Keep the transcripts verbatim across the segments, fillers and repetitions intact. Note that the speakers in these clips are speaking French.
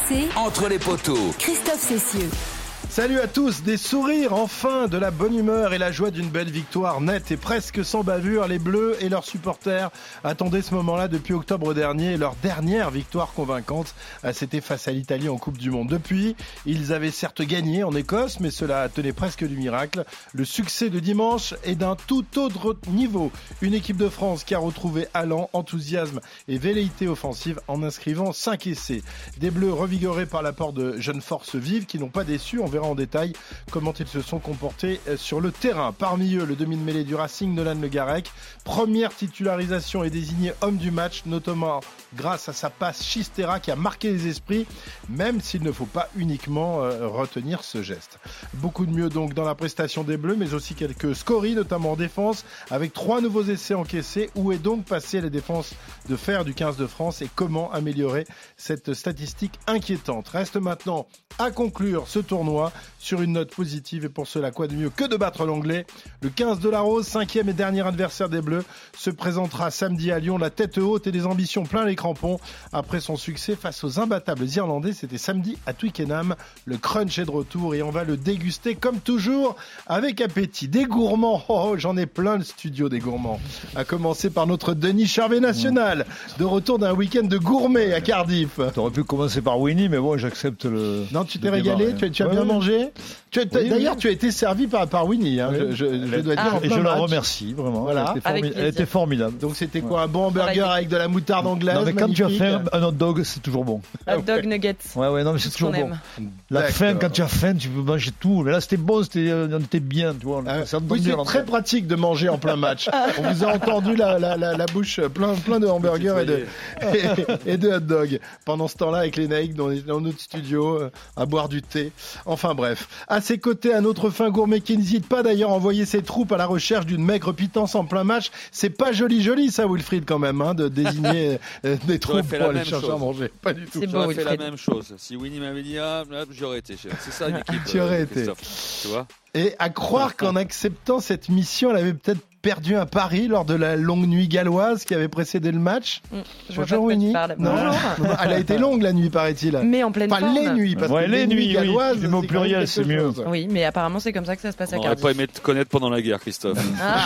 C. Entre les poteaux. Christophe Cessieux. Salut à tous, des sourires, enfin, de la bonne humeur et la joie d'une belle victoire nette et presque sans bavure. Les Bleus et leurs supporters attendaient ce moment-là depuis octobre dernier. Leur dernière victoire convaincante, c'était face à l'Italie en Coupe du Monde. Depuis, ils avaient certes gagné en Écosse, mais cela tenait presque du miracle. Le succès de dimanche est d'un tout autre niveau. Une équipe de France qui a retrouvé allant, enthousiasme et velléité offensive en inscrivant cinq essais. Des Bleus revigorés par l'apport de jeunes forces vives qui n'ont pas déçu. On verra en détail comment ils se sont comportés sur le terrain. Parmi eux, le demi de mêlée du Racing, Nolan Le Garec. Première titularisation est désigné homme du match, notamment grâce à sa passe Chistera qui a marqué les esprits, même s'il ne faut pas uniquement euh, retenir ce geste. Beaucoup de mieux donc dans la prestation des Bleus, mais aussi quelques scories, notamment en défense, avec trois nouveaux essais encaissés. Où est donc passée la défense de fer du quinze de France et comment améliorer cette statistique inquiétante? Reste maintenant à conclure ce tournoi sur une note positive et pour cela, quoi de mieux que de battre l'Anglais. Le quinze de la Rose, cinquième et dernier adversaire des Bleus, se présentera samedi à Lyon, la tête haute et des ambitions plein les crampons. Après son succès face aux imbattables Irlandais, c'était samedi à Twickenham. Le crunch est de retour et on va le déguster comme toujours avec appétit. Des gourmands, oh, oh, j'en ai plein le studio des gourmands. À commencer par notre Denis Charvet national, de retour d'un week-end de gourmet à Cardiff. T'aurais pu commencer par Winnie, mais bon, j'accepte le... Non, tu t'es régalé, débat, tu, tu as ouais, bien ouais. mangé. Tu as, Oui, d'ailleurs, oui. tu as été servi par, par Winnie, hein, Oui. je, je, je dois Ah, dire. En et plein je la match. remercie, vraiment. Voilà. Elle, était formi- elle était formidable. Donc c'était quoi, Ouais. un bon hamburger avec de la moutarde anglaise? Non, mais quand tu as magnifique. faim, un hot dog, c'est toujours bon. Hot dog nuggets. Ouais, ouais, non, mais c'est Ce qu'on toujours bon. aime. La D'accord. faim, quand tu as faim, tu peux manger tout. Mais là, c'était bon, c'était, on était bien, tu vois. On Euh, s'est oui, entendu c'est à l'entrée. très pratique de manger en plein match. On vous a entendu la, la, la, la bouche plein, plein de hamburgers et de, et, et de hot dogs. Pendant ce temps-là, avec les naïcs dans, dans notre studio, euh, à boire du thé. Enfin bref. À ses côtés, un autre fin gourmet qui n'hésite pas d'ailleurs à envoyer ses troupes à la recherche d'une maigre pitance en plein match. C'est pas joli joli ça, Wilfried, quand même, hein, de désigner euh, des troupes fait pour la aller même chercher chose. à manger. Pas du tout. C'est beau, J'aurais fait la Wilfried. même chose. Si Winnie m'avait dit, ah, là, j'aurais été. C'est ça une équipe. Tu aurais euh, été. Christophe. Tu vois. Et à croire qu'en acceptant cette mission, elle avait peut-être perdu un pari lors de la longue nuit galloise qui avait précédé le match. Mmh, je vois pas Bonjour de quoi tu Winnie. parles. Non. Bonjour. Non, elle a été longue la nuit, paraît-il. Mais en pleine Enfin, forme. les nuits, parce Ouais, que les les nuits nuits, oui. galloises, Tu mets au c'est pluriel, quand même c'est quelque mieux. chose. Oui, mais apparemment c'est comme ça que ça se passe à On n'aurait Cardiff. pas aimé te connaître pendant la guerre, Christophe.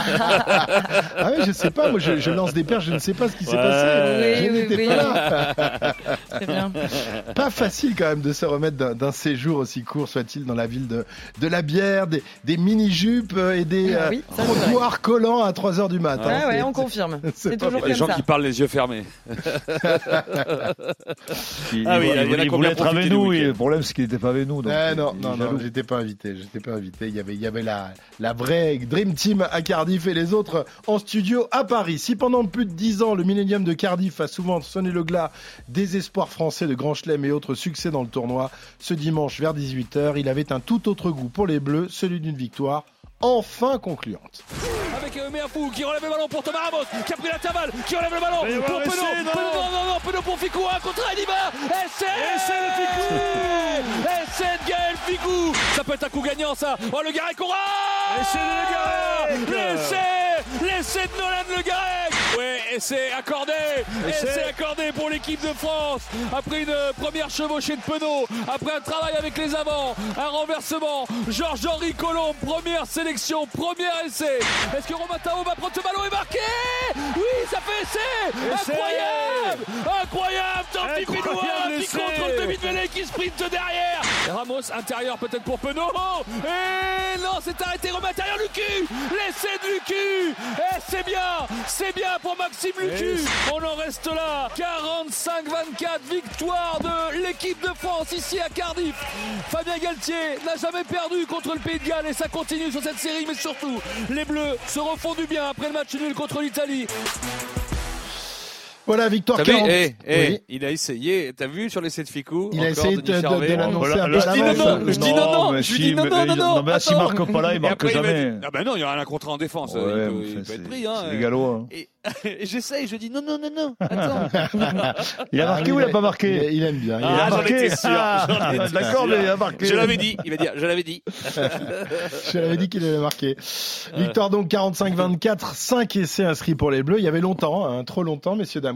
Ah ouais, je sais pas, moi je, je lance des perches, je ne sais pas ce qui s'est Ouais. passé. Oui, je oui, n'étais oui. pas là. Très bien. Pas facile quand même de se remettre d'un, d'un séjour aussi court soit-il dans la ville de, de la bière, des, des mini-jupes et des Ah euh, oui, ça, c'est vrai. trottoirs collants à trois heures du matin. Ah ouais, C'est- on confirme. c'est C'est pas toujours Les comme gens ça. qui parlent les yeux fermés. Il, Ah oui, il, il y en a il qui ont voulait bien être avec profité du nous, et week-end. le problème, c'est qu'il n'était pas avec nous. Donc Eh non, il est non, non, jaloux. j'étais pas invité, j'étais pas invité. Il y avait, il y avait la, la vraie Dream Team à Cardiff et les autres en studio à Paris. Si pendant plus de dix ans, le Millennium de Cardiff a souvent sonné le glas des espoirs français de Grand Chelem et autres succès dans le tournoi, ce dimanche vers dix-huit heures, il avait un tout autre goût pour les Bleus, celui d'une victoire enfin concluante. Avec euh, Méafou qui relève le ballon pour Thomas Ramos, qui a pris l'intervalle, qui relève le ballon Il va pour rester, Penaud. non. Penaud, non, non, non, Penaud pour Ficou, un contre Anima. Essai Essai de Ficou. Essai de Gaël Ficou. Ça peut être un coup gagnant, ça. Oh, le Garec aura Essai de Le Garec. L'essai L'essai de Nolan Le Garec. Ouais, essai accordé. Essai. Essai accordé pour l'équipe de France. Après une première chevauchée de Penaud, après un travail avec les avants, un renversement. Georges-Henri Colomb, première sélection, premier essai. Est-ce que Romain Tao va prendre ce ballon et marquer? Oui, ça fait essai. Essai. Incroyable. Incroyable. Tant pis Incroyable Pinois qui essai. contre le demi-mêlée qui sprinte derrière. Ramos intérieur peut-être pour Penaud. Et non, c'est arrêté. Romain intérieur, Lucu. L'essai de Lucu. Et c'est bien. C'est bien pour Maxime Lucu. On en reste là. quarante-cinq vingt-quatre, victoire de l'équipe de France ici à Cardiff. Fabien Galtier n'a jamais perdu contre le Pays de Galles et ça continue sur cette série, mais surtout, les Bleus se refont du bien après le match nul contre l'Italie. Voilà, victoire T'as vu, quarante. eh, eh, Oui. il a essayé, t'as vu sur l'essai de Ficou? Il a encore essayé de, Denis de, Charvet. de l'annoncer Voilà, un le- peu à je dis l'avance. non, non, je dis non, non, mais je si, dis non, mais- non, non, non, non, mais là, s'il attends. marque pas là, il Et marque après, il va jamais. être- Ah ben non, il y aura un contrat en défense. Ouais, il peut, mais il enfin, peut être c'est- pris. Hein, c'est les Gallois. Et, et j'essaye, je dis non, non, non, non, attends. Il a Ah, marqué ou il a pas Il, marqué? il aime bien. Il Ah, aime j'en marqué. étais sûr, j'en étais D'accord, sûr. mais il a marqué. Je l'avais dit, il va dire, je l'avais dit. Je l'avais dit qu'il allait marquer. Victoire donc quarante-cinq vingt-quatre, cinq essais inscrits pour les Bleus. Il y avait longtemps, hein, trop longtemps, messieurs, dames.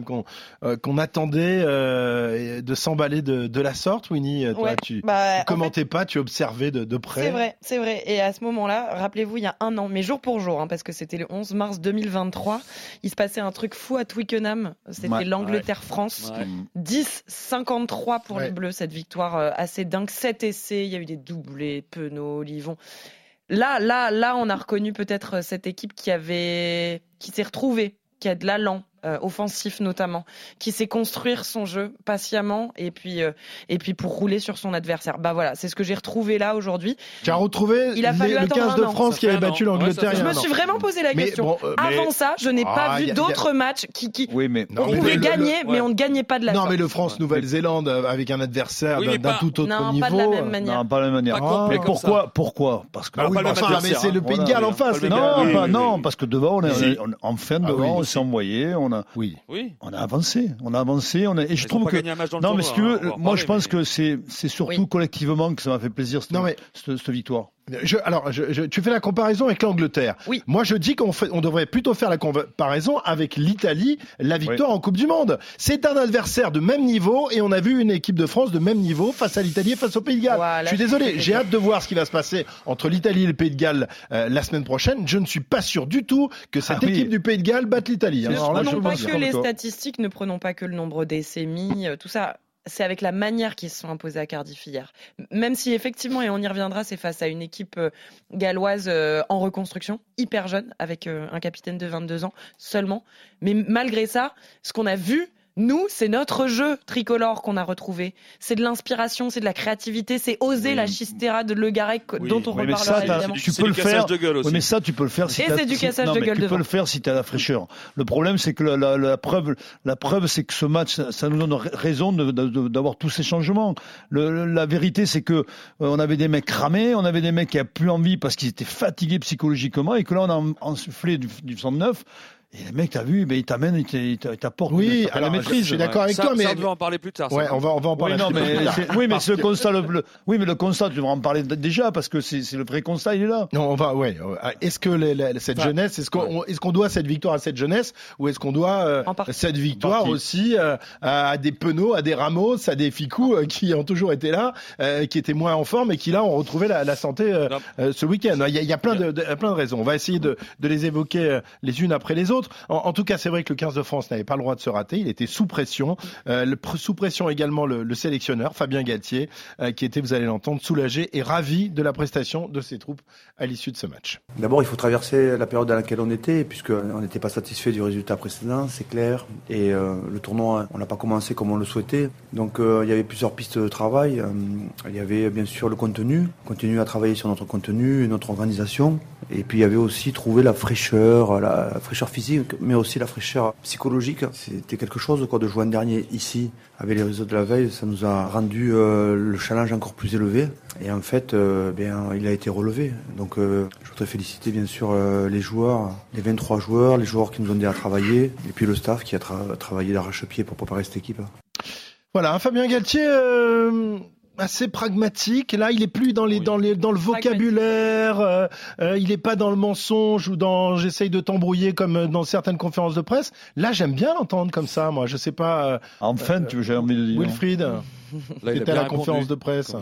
même qu'on, euh, qu'on attendait euh, de s'emballer de, de la sorte, Winnie. Toi, Ouais, tu, bah, tu en commentais pas, tu observais de, de près. C'est vrai, c'est vrai. Et à ce moment-là, rappelez-vous, il y a un an, mais jour pour jour, hein, parce que c'était le onze mars deux mille vingt-trois, il se passait un truc fou à Twickenham. C'était Ouais, l'Angleterre-France. Ouais. dix cinquante-trois pour Ouais. les Bleus, cette victoire euh, assez dingue. sept essais, il y a eu des doublés, Penaud, Livon. Là, là, là, on a reconnu peut-être cette équipe qui avait, qui s'est retrouvée, qui a de l'allant. Euh, offensif notamment, qui sait construire son jeu patiemment et puis euh, et puis pour rouler sur son adversaire. Bah voilà, c'est ce que j'ai retrouvé là aujourd'hui. Tu as retrouvé Il a fallu les- le attendre quinze un de an. France Ça qui fait avait un battu an. l'Angleterre. Ouais, ça il y Je a me un an. suis vraiment posé la Mais question. bon, euh, mais- Avant ça, je n'ai Ah, pas y vu a- d'autres matchs qui, qui Oui, mais Non, on mais pouvait le- gagner, le- mais ouais. on ne gagnait pas de la Non, sorte. mais le France-Nouvelle-Zélande euh, avec un adversaire Oui, d'un mais d'un pas- tout autre Non, niveau. pas de la même euh, manière. non, pas de la même manière. Pas Ah. Mais comme pourquoi, ça. pourquoi Parce que Alors, oui, pas le mais même enfin, adversaire, mais c'est le hein. Pays de Voilà, Galles en oui, face, pas les le gars. non, Oui, pas- oui, non, oui. parce que devant, on est, Si. on est- enfin Ah devant, oui. on s'est envoyé, on a, Oui. Oui. on a avancé, on a avancé, on a, et je Ils ont trouve pas que gagné un match dans le non, mais tournoi, si tu veux, hein, on va en moi je parler, pense mais- que c'est, c'est surtout Oui. collectivement que ça m'a fait plaisir cette, Non, mais- cette, cette victoire. Je, alors, je, je- tu fais la comparaison avec l'Angleterre. Oui. Moi, je dis qu'on fait, on devrait plutôt faire la comparaison avec l'Italie, la victoire en Coupe du Monde. C'est un adversaire de même niveau et on a vu une équipe de France de même niveau face à l'Italie et face au Pays de Galles. Voilà, je suis c'est désolé, très j'ai bien. hâte de voir ce qui va se passer entre l'Italie et le Pays de Galles euh, la semaine prochaine. Je ne suis pas sûr du tout que cette Ah oui. équipe du Pays de Galles batte l'Italie. Ne Alors là, je prenons peux pas dire. que comme les toi. statistiques, ne prenons pas que le nombre d'essais mis, euh, tout ça. C'est avec la manière qu'ils se sont imposés à Cardiff hier. Même si effectivement, et on y reviendra, c'est face à une équipe euh, galloise euh, en reconstruction, hyper jeune, avec euh, un capitaine de vingt-deux ans seulement. Mais malgré ça, ce qu'on a vu, nous, c'est notre jeu tricolore qu'on a retrouvé. C'est de l'inspiration, c'est de la créativité, c'est oser Oui. la chistera de Le Garec Oui. dont on Oui, mais reparlera ça, t'as- évidemment. tu C'est peux du le cassage faire. de gueule aussi. Oui, mais ça, tu peux le faire si Et t'as- c'est du si- cassage non, de mais gueule tu devant. peux le faire si tu as la fraîcheur. Le problème, c'est que la, la- la preuve, la preuve, c'est que ce match, ça, ça nous donne raison de- de- de- d'avoir tous ces changements. Le- le- la vérité, c'est que euh, on avait des mecs cramés, on avait des mecs qui n'avaient plus envie parce qu'ils étaient fatigués psychologiquement, et que là, on a ensufflé du, du sang neuf. Et les mecs, t'as vu, ben, ils t'amènent, ils t'a- ils t'a- ils t'apportent Oui, une certaine alors, je- maîtrise. je suis d'accord avec Ça, toi, mais ça, on va en parler plus tard. ça. ouais, on va, on va en parler. Oui, non, un petit peu mais plus tard. c'est- oui, mais Parce ce que- constat, le, le- oui, mais le constat, tu devrais en parler d- déjà parce que c'est c'est le vrai constat, il est là. Non, on va, ouais. euh, Est-ce que les- les- cette Enfin, jeunesse, est-ce qu'on, est-ce qu'on doit cette victoire à cette jeunesse, ou est-ce qu'on doit euh, En partie. cette victoire partie. aussi euh, à des Penaud, à des Ramos, à des Ficou euh, qui ont toujours été là, euh, qui étaient moins en forme et qui là ont retrouvé la, la santé euh, Non. euh, ce week-end. Il y a, il y a plein de, de- plein de raisons. On va essayer de, de les évoquer euh, les unes après les autres. En, en tout cas, c'est vrai que le quinze de France n'avait pas le droit de se rater. Il était sous pression. Euh, le, pr- sous pression également le, le sélectionneur Fabien Galtier, euh, qui était, vous allez l'entendre, soulagé et ravi de la prestation de ses troupes à l'issue de ce match. D'abord, il faut traverser la période dans laquelle on était, puisqu'on n'était pas satisfait du résultat précédent, c'est clair. Et euh, le tournoi, on n'a pas commencé comme on le souhaitait. Donc, euh, il y avait plusieurs pistes de travail. Euh, il y avait bien sûr le contenu, continuer à travailler sur notre contenu, notre organisation. Et puis, il y avait aussi trouver la fraîcheur, la, la fraîcheur physique, mais aussi la fraîcheur psychologique. C'était quelque chose quoi, de jouer un dernier ici, avec les résultats de la veille. Ça nous a rendu euh, le challenge encore plus élevé. Et en fait, euh, bien, il a été relevé. Donc, euh, je voudrais féliciter bien sûr euh, les joueurs, les vingt-trois joueurs, les joueurs qui nous ont aidés à travailler, et puis le staff qui a tra- travaillé d'arrache-pied pour préparer cette équipe. Voilà, Fabien Galtier, euh, assez pragmatique. Là, il est plus dans les, Oui. dans les, dans le Pragmatique. vocabulaire. euh, euh, il est pas dans le mensonge ou dans j'essaye de t'embrouiller comme dans certaines conférences de presse. Là, j'aime bien l'entendre comme ça. Moi, je sais pas. euh, Enfin, tu veux, j'ai envie de dire. Wilfried, Là, il a t'étais bien à la répondu. conférence de presse.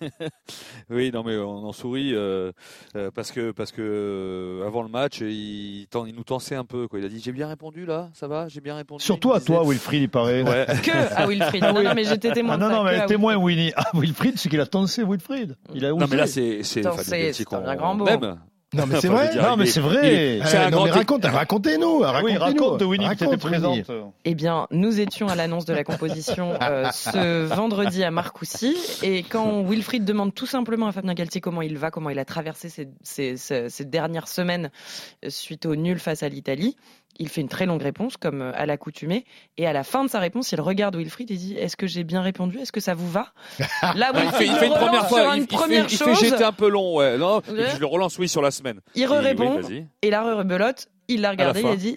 Oui, non, mais on en sourit euh, euh, parce que parce que euh, avant le match, il, tend- il nous tensait un peu. Quoi. Il a dit j'ai bien répondu là, ça va, j'ai bien répondu. Surtout Il à disait- toi, Wilfried, il paraît. Ouais. Que à Wilfried. Non, non, mais j'étais témoin Ah de non, ça, non, que mais à témoin, Winnie. Ah, Wilfried, c'est qu'il a tensé, Wilfried. Il a osé. Non, mais là c'est c'est Attends, Fabien c'est- Galtier c'est un qu'on bien grand mot. aime. Non, mais c'est Enfin, je vrai. veux dire, Non, mais il est- c'est vrai. il est- C'est Euh, un non, grand mais raconte, racontez-nous, Oui, racontez-nous. raconte, Winnie, qui était Raconte, Winnie. présente. Eh bien, nous étions à l'annonce de la composition euh, ce vendredi à Marcoussis. Et quand Wilfried demande tout simplement à Fabien Galtier comment il va, comment il a traversé ces, ces, ces, ces dernières semaines euh, suite au nul face à l'Italie, il fait une très longue réponse, comme euh, à l'accoutumée. Et à la fin de sa réponse, il regarde Wilfried et dit « Est-ce que j'ai bien répondu ? Est-ce que ça vous va ?» Là, Il fait, Wilfried il fait une le première relance sur fois, une il, il première fait, il chose. fait j'étais un peu long, ouais. Non, et Ouais. puis je le relance, oui, sur la semaine. Il Et re-répond. oui, vas-y. Et la re-rebelote, il l'a regardé, fin. il a dit «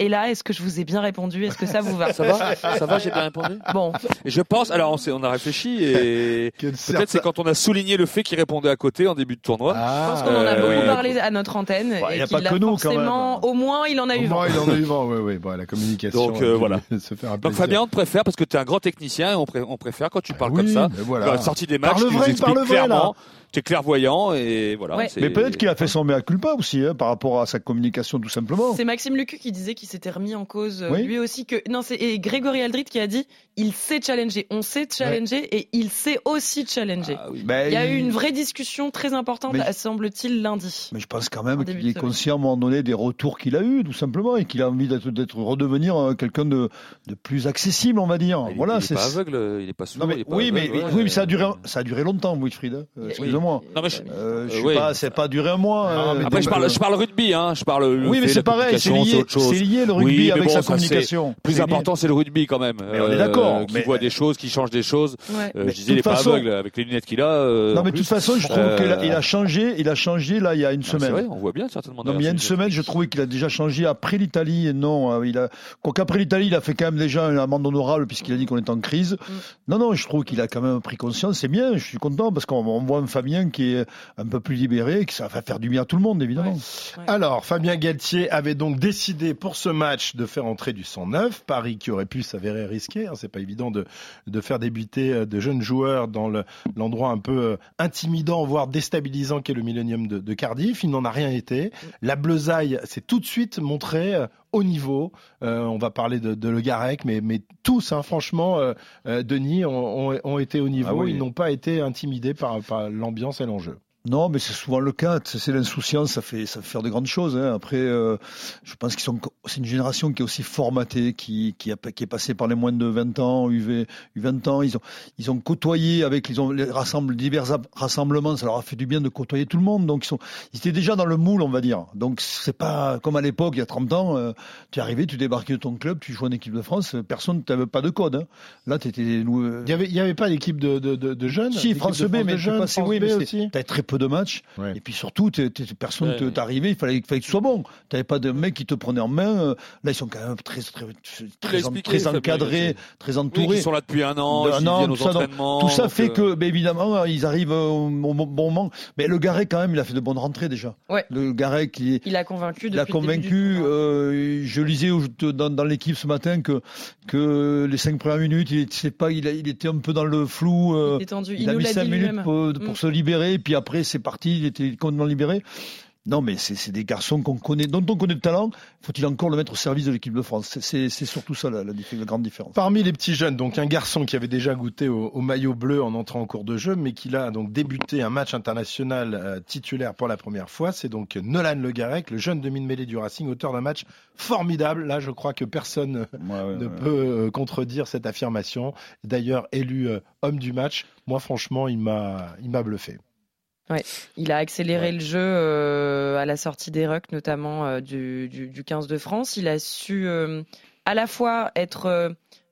Et là, est-ce que je vous ai bien répondu? Est-ce que ça vous va? Ça va, ça va, j'ai bien répondu. Bon. Et je pense, alors on, s'est, on a réfléchi et peut-être certain... c'est quand on a souligné le fait qu'il répondait à côté en début de tournoi. Ah, je pense qu'on en a beaucoup euh, parlé à notre antenne. Bah, et il n'y a qu'il pas que nous quand même. Au moins, il en a au eu vent. Au moins, il en a eu vent, oui, oui. Bon, la communication. Donc euh, voilà. Se faire Donc Fabien, on te préfère parce que tu es un grand technicien et on, pré- on préfère quand tu parles oui, comme ça. Voilà. Dans la sortie des matchs, par le tu vrai, nous expliques par le clairement. Vrai, tu es clairvoyant et voilà. Ouais. Mais peut-être qu'il a fait son mea culpa aussi hein, par rapport à sa communication tout simplement. C'est Maxime Lucu qui disait qu'il s'était remis en cause oui. lui aussi que non c'est et Grégory Aldrit qui a dit il sait challenger, on sait challenger ouais. et il sait aussi challenger. Ah, oui. ben, il y a il... eu une vraie discussion très importante mais... semble-t-il lundi. Mais je pense quand même qu'il est conscient à un moment donné des retours qu'il a eu tout simplement et qu'il a envie d'être, d'être redevenir quelqu'un de, de plus accessible on va dire. Il, voilà, il c'est pas aveugle, il est pas sourd. Non, mais, il est pas oui, aveugle, mais, ouais, oui mais ça a duré ça a duré longtemps Wilfried. Euh, excusez-moi. Non mais je, euh, je suis oui. pas c'est pas duré un mois. Ah, euh, Après je parle je parle rugby hein, je parle oui mais c'est pareil, c'est lié c'est lié le rugby oui, avec bon, sa ça, communication. Plus important c'est le rugby quand même. Mais on est d'accord. Euh, qui voit des choses, qui change des choses. Ouais. Euh, je disais il est pas aveugle avec les lunettes qu'il a. Euh, non mais de toute façon je trouve euh... qu'il a, il a changé, il a changé là il y a une ah, semaine. C'est vrai, on voit bien certainement. Non mais il y a une semaine je trouvais qu'il a déjà changé après l'Italie et non il a qu'après l'Italie il a fait quand même déjà une amende honorable puisqu'il a dit qu'on était en crise. Mm. Non non je trouve qu'il a quand même pris conscience, c'est bien, je suis content parce qu'on voit un Fabien qui est un peu plus libéré, que ça va faire du bien à tout le monde évidemment. Ouais. Ouais. Alors Fabien Galtier avait donc décidé pour ce match de faire entrer du sang neuf, Paris qui aurait pu s'avérer risqué, hein, c'est pas évident de de faire débuter de jeunes joueurs dans le, l'endroit un peu intimidant voire déstabilisant qu'est le Millennium de, de Cardiff, il n'en a rien été. La Bleuzaille s'est tout de suite montrée au niveau, euh, on va parler de, de Le Garec, mais, mais tous, hein, franchement, euh, euh, Denis, ont, ont, ont été au niveau, ah oui. Ils n'ont pas été intimidés par, par l'ambiance et l'enjeu. Non, mais c'est souvent le cas. C'est l'insouciance, ça fait ça fait faire de grandes choses. Hein. Après, euh, je pense qu'ils sont. C'est une génération qui est aussi formatée, qui qui, a, qui est passée par les moins de vingt ans, U V, vingt ans. Ils ont ils ont côtoyé avec ils ont les rassemble, divers rassemblements. Ça leur a fait du bien de côtoyer tout le monde. Donc ils sont ils étaient déjà dans le moule, on va dire. Donc c'est pas comme à l'époque il y a trente ans. Euh, tu es arrivé, tu débarquais de ton club, tu jouais en équipe de France. Personne t'avait pas de code. Hein. Là, t'étais. Euh... Il y avait il y avait pas d'équipe de de de, de jeunes. Si France B, mais tu passais oui, mais aussi. T'avais très peu de matchs ouais. Et puis surtout t'es, t'es, personne ouais, t'arrivait, il fallait, il fallait que tu sois bon, t'avais pas de mecs qui te prenaient en main. Là ils sont quand même très très très, très, très encadrés, très entourés. Oui, ils sont là depuis un an, ils viennent aux entraînements. Tout ça fait que, ben, évidemment ils arrivent au, au bon moment. Mais le Garec quand même il a fait de bonnes rentrées déjà. Ouais. Le Garec il, il a convaincu depuis il a convaincu euh, je lisais dans, dans l'équipe ce matin que que les cinq premières minutes il était pas il, a, il était un peu dans le flou. Euh, il, il, il a mis cinq minutes lui-même. pour, pour mm. se libérer, puis après c'est parti. Il était complètement libéré. Non, mais c'est, c'est des garçons qu'on connaît, dont on connaît le talent. Faut-il encore le mettre au service de l'équipe de France? C'est, c'est, c'est surtout ça la, la, la grande différence. Parmi les petits jeunes, donc un garçon qui avait déjà goûté au, au maillot bleu en entrant en cours de jeu, mais qui a donc débuté un match international euh, titulaire pour la première fois, c'est donc Nolan Le Garec, le jeune demi-mêlée du Racing, auteur d'un match formidable. Là, je crois que personne ouais, ouais, ne ouais. peut euh, contredire cette affirmation. D'ailleurs, élu euh, homme du match, moi franchement, il m'a, il m'a bluffé. Ouais, il a accéléré ouais. le jeu euh, à la sortie des rucks, notamment euh, du, du, du quinze de France. Il a su euh, à la fois être euh,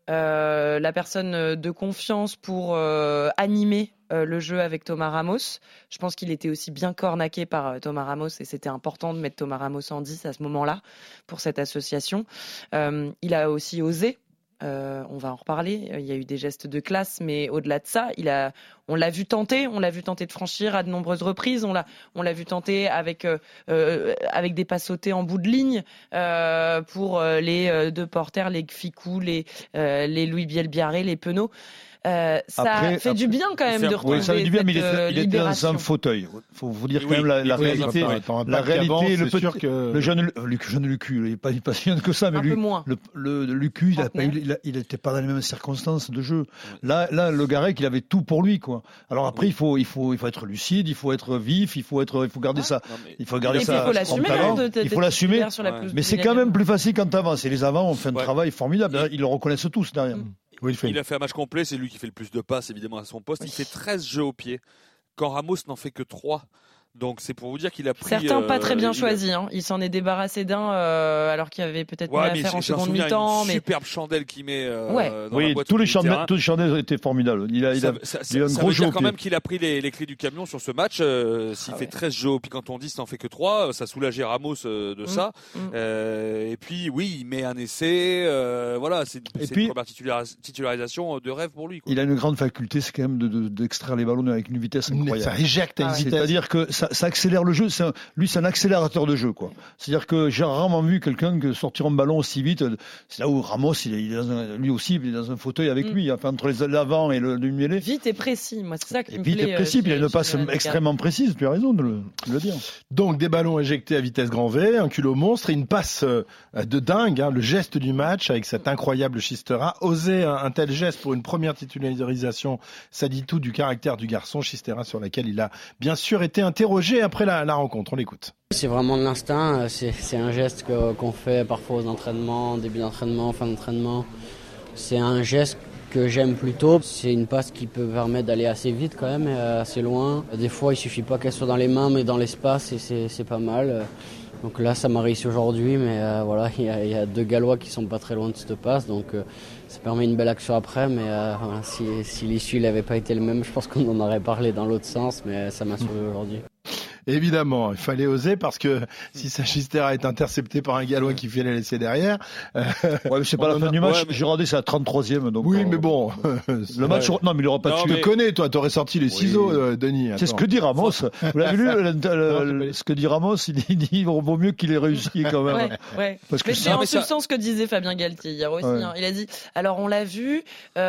euh, la personne de confiance pour euh, animer euh, le jeu avec Thomas Ramos. Je pense qu'il était aussi bien cornaqué par euh, Thomas Ramos et c'était important de mettre Thomas Ramos en dix à ce moment-là pour cette association. Euh, il a aussi osé. Euh, on va en reparler. Il y a eu des gestes de classe, mais au-delà de ça, il a, on l'a vu tenter, on l'a vu tenter de franchir à de nombreuses reprises. On l'a, on l'a vu tenter avec euh, avec des pas sautés en bout de ligne euh, pour les deux porteurs, les Ficou, les euh, les Louis Bielbiarré, les Penaud. Euh, ça après, fait après, du bien quand même de retrouver oui, ça fait du bien, mais il était, il était dans un fauteuil. Faut vous dire quand oui, même la, la oui, réalité. Attends, la réalité, le, petit, que... le jeune, le jeune Lucu, il n'est pas, pas si jeune que ça, mais un lui, peu moins. le, le, le Lucu, il a pas, il, il était pas dans les mêmes circonstances de jeu. Là, là, le Garec, il avait tout pour lui, quoi. Alors après, il faut, il faut, il faut être lucide, il faut être vif, il faut être, il faut garder ça, il faut garder ça. Il faut l'assumer, il faut l'assumer. Mais c'est quand même plus facile quand t'avances. Et les avants ont fait un travail formidable. Ils le reconnaissent tous derrière. Oui, il, il a fait un match complet, c'est lui qui fait le plus de passes évidemment à son poste. Il fait treize jeux au pied, quand Ramos n'en fait que trois. Donc c'est pour vous dire qu'il a pris. Certains euh, pas très bien il choisis. Hein. Il s'en est débarrassé d'un euh, alors qu'il y avait peut-être ouais, mieux à faire en seconde mi-temps. Une mais... superbe chandelle qu'il met euh, ouais. dans oui, la boîte tous les chandelles, tous les chandelles étaient formidables. Il a, il a, ça, ça, il a un ça gros veut jeu dire quand même qu'il a pris les, les clés du camion sur ce match. Euh, s'il ah fait ouais. treize jeux, puis quand on dit ça n'en fait que trois, ça soulageait Ramos euh, de mmh. ça. Mmh. Euh, et puis oui, il met un essai. Euh, voilà, c'est, c'est puis, une première titularis- titularisation de rêve pour lui. Quoi. Il a une grande faculté, c'est quand même de, de, d'extraire les ballons avec une vitesse incroyable. Ça éjecte à une ah, vitesse. C'est-à-dire que ça, ça accélère le jeu. C'est un, lui, c'est un accélérateur de jeu, quoi. C'est-à-dire que j'ai rarement vu quelqu'un que sortir un ballon aussi vite. C'est là où Ramos, il est, il est dans un, lui aussi, il est dans un fauteuil avec mmh. lui, enfin, entre les, l'avant et le, le mêlé. Vite et précis, moi, c'est ça qui et me vite plaît. Vite et précis, puis il a une passe euh, extrêmement précise, tu as raison de le, de le dire. Donc, des ballons éjectés à vitesse grand V, un culot monstre et une passe de dingue, hein, le geste du match avec cet incroyable Chistera. Oser un, un tel geste pour une première titularisation, ça dit tout du caractère du garçon Chistera, sur laquelle il a bien sûr été interrogé après la, la rencontre. On l'écoute. C'est vraiment de l'instinct, c'est, c'est un geste que, qu'on fait parfois aux entraînements, début d'entraînement, fin d'entraînement. C'est un geste que j'aime plutôt. C'est une passe qui peut permettre d'aller assez vite quand même, assez loin. Des fois, il suffit pas qu'elle soit dans les mains, mais dans l'espace, et c'est, c'est pas mal. Donc là, ça m'a réussi aujourd'hui, mais euh, voilà, il y, a, il y a deux Gallois qui sont pas très loin de cette passe, donc euh, ça permet une belle action après. Mais euh, voilà, si, si l'issue n'avait pas été le même, je pense qu'on en aurait parlé dans l'autre sens, mais ça m'a sauvé aujourd'hui. Évidemment, il fallait oser parce que si sa Chistera est intercepté par un Gallois qui fait les laisser derrière. Euh, ouais, mais c'est pas la fin a... du match. Ouais, mais... Girardet, c'est à trente-troisième. Donc, oui, euh... mais bon. Le match, ouais. non, mais il aura pas non, tué. Tu mais... connais, toi, t'aurais sorti les oui. ciseaux, euh, Denis. C'est ce que dit Ramos. Vous l'avez lu, le, le, le, ce que dit Ramos, il dit il vaut mieux qu'il ait réussi quand même. Ouais, ouais. Parce que mais c'est en substance ce que disait Fabien Galtier hier aussi. Ouais. Hein. Il a dit, alors on l'a vu,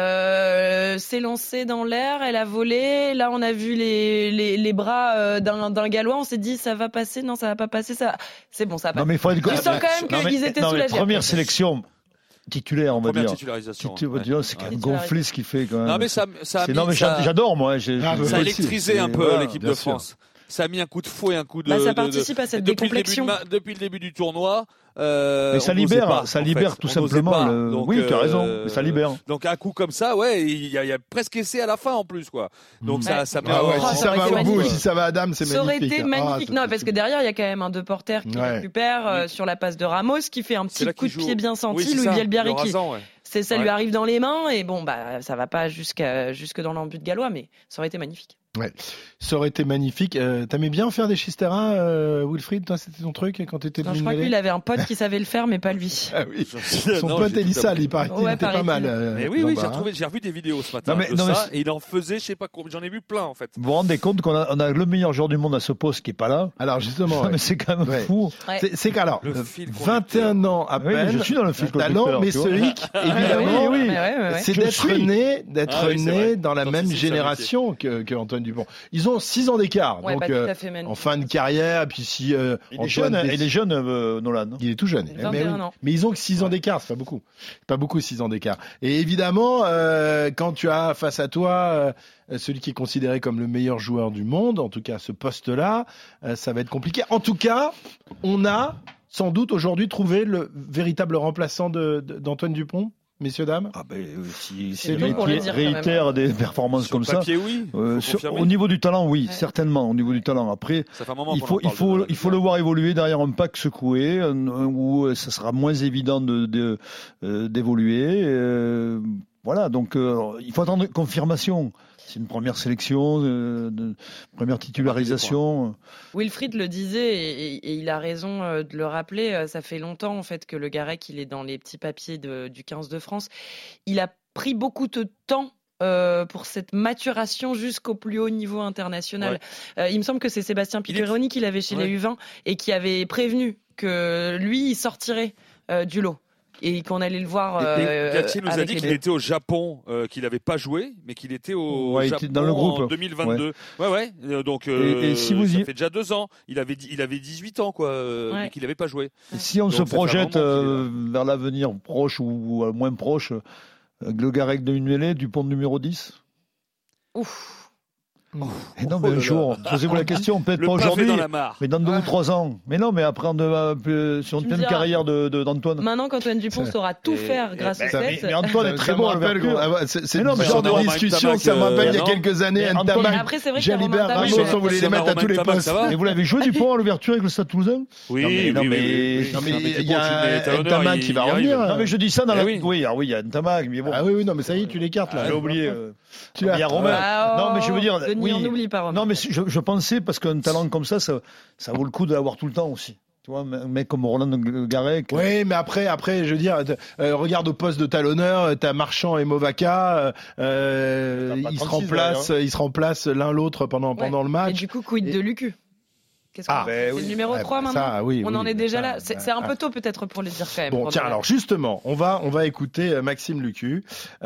euh, s'est lancé dans l'air, elle a volé. Là, on a vu les, les, les bras euh, d'un, d'un Gallois. On s'est dit, ça va passer, non, ça va pas passer, ça. C'est bon, ça va passer. Tu sens quand même qu'ils étaient soulagés. Première sélection titulaire, on va Première dire. Titularisation. Titu- ouais. dire, c'est quand même gonflé ce qu'il fait quand même. Non mais ça, ça a c'est, mis, non mais ça, j'adore moi. J'ai, ah, ça a électrisé un peu voilà, l'équipe de France. Sûr. Ça a mis un coup de fouet, un coup de. Bah, ça participe de, de, à cette depuis décomplexion. Le début de, depuis le début du tournoi. Euh, mais ça libère, pas, ça libère fait. tout on simplement. Pas, le... donc, oui, tu as raison. Euh, mais ça libère. Donc un coup comme ça, ouais, il y, y a presque essai à la fin en plus, quoi. Donc mmh. ça, ouais. ça. Ah ouais, oh, si ça, ça va au bout, si ça va à Adam, c'est ça magnifique. Ça aurait été magnifique. Ah, non, parce que derrière, il y a quand même un deux porteurs qui ouais. récupère euh, oui. sur la passe de Ramos, qui fait un petit coup de pied bien senti, oui, Louis Bielbiarri qui. Ouais. C'est, ça ouais. lui arrive dans les mains et bon, bah, ça va pas jusqu'à, jusque dans l'embut gallois, mais ça aurait été magnifique. Ouais, ça aurait été magnifique. Euh, t'aimais bien faire des Chistera, euh, Wilfried, toi, c'était ton truc quand t'étais non, je crois que lui, il avait un pote qui savait le faire, mais pas lui. Ah oui. Son non, pote Elissa, il paraît qu'il ouais, était pas mal. Euh, mais oui, oui, j'ai retrouvé, j'ai revu des vidéos ce matin non, mais, de non, ça, mais et il en faisait, je sais pas combien, j'en ai vu plein en fait. Vous vous rendez compte qu'on a, on a le meilleur joueur du monde à ce poste qui est pas là. Alors justement, ouais. mais c'est quand même ouais. fou. Ouais. C'est, c'est qu'alors, vingt et un ans à peine, oui, je suis dans le fil talent, mais ce hic, évidemment, oui, oui, c'est d'être né, d'être né dans la même génération que Antoine Dupont. Ils ont six ans d'écart, ouais, donc euh, en fin de carrière, et puis si euh, il est jeune, des... il est jeune euh, Nolan. Il est tout jeune, mais, oui. mais ils ont que six ans d'écart, c'est pas beaucoup, pas beaucoup six ans d'écart. Et évidemment, euh, quand tu as face à toi euh, celui qui est considéré comme le meilleur joueur du monde, en tout cas ce poste-là, euh, ça va être compliqué. En tout cas, on a sans doute aujourd'hui trouvé le véritable remplaçant de, de, d'Antoine Dupont. Messieurs, dames. Ah ben, si c'est lui qui réitère des performances sur comme le papier, ça. Oui. Euh, sur, au niveau du talent, oui, ouais. certainement. Au niveau du talent, après, il faut, il faut, il faut le voir évoluer derrière un pack secoué, où ça sera moins évident de, de euh, d'évoluer. Euh, voilà, donc euh, il faut attendre confirmation. C'est une première sélection, euh, de, première titularisation. Wilfried le disait et, et il a raison euh, de le rappeler. Ça fait longtemps en fait que le Garec il est dans les petits papiers de, du quinze de France. Il a pris beaucoup de temps. Euh, pour cette maturation jusqu'au plus haut niveau international. Ouais. Euh, il me semble que c'est Sébastien Piccheroni est... qui l'avait chez ouais. les U vingt et qui avait prévenu que lui, il sortirait euh, du lot. Et qu'on allait le voir. Euh, Galtier nous a dit qu'il deux. était au Japon, euh, qu'il n'avait pas joué, mais qu'il était au ouais, Japon était dans le groupe. en deux mille vingt-deux. Ouais, ouais. ouais. Donc, euh, et, et si vous ça y... fait déjà deux ans. Il avait, il avait dix-huit ans, quoi, euh, ouais. mais qu'il n'avait pas joué. Et si on Donc, se projette euh, vers l'avenir proche ou, ou moins proche, euh, le Garec de Nuélé, Dupont numéro dix. Ouf. Et non, mais un jour, posez-vous la question, peut-être Le pas pavé aujourd'hui, dans la mare. mais dans deux Ah. ou trois ans. Mais non, mais après, on devra, euh, sur Tu une me même diras. carrière de, de, d'Antoine. Maintenant qu'Antoine Dupont saura tout Et- faire et- grâce mais- au Mais, set. mais Antoine est très Ça bon me à rappelle, l'ouverture. ah ouais, c'est c'est Mais non, le mais genre de Romain discussion, Ntamak, ça me rappelle il y a non quelques années. Mais Ntamak, Antoine- Après, c'est vrai qu'il y a Jalibert, Romain Ramos, Ntamak. on voulait les Romain mettre à tous les Ntamak, postes. ça va Et vous l'avez joué Dupont à l'ouverture avec le Stade Toulousain? Oui, Non, mais- oui, non, oui, mais- oui, oui. Non, mais Non, il y Dupont, a tu le mets à un honneur, Ntamak il- qui va il arrive. revenir. Non, mais je dis ça dans Eh la. oui. Oui, ah oui, il y a Ntamak, mais bon. Ah oui, oui, non, mais ça y est, tu l'écartes là. J'ai oublié. euh, Tu Il as- y a Romain. Ah, Non, mais je veux dire. Denis, oui. on n'oublie pas Romain. Non, mais je, je pensais, parce qu'un talent comme ça, ça, ça vaut le coup de l'avoir tout le temps aussi. Tu vois, un mec comme Roland Garec. Oui, mais après, après, je veux dire, euh, regarde au poste de talonneur, t'as Marchand et Movaca, euh, T'as pas ils se trente-six, remplacent, hein. ils se remplacent l'un l'autre pendant Ouais. pendant le Et match. du coup, quid de Lucu? Qu'est-ce qu'on Ah, fait ben C'est oui. le numéro Ouais, trois bah, maintenant. ça, oui, On oui, en est déjà ça, là. C'est bah, c'est un ah. peu tôt peut-être pour le dire quand même. Bon, Pendant tiens, la- alors justement, on va, on va écouter euh, Maxime Lucu,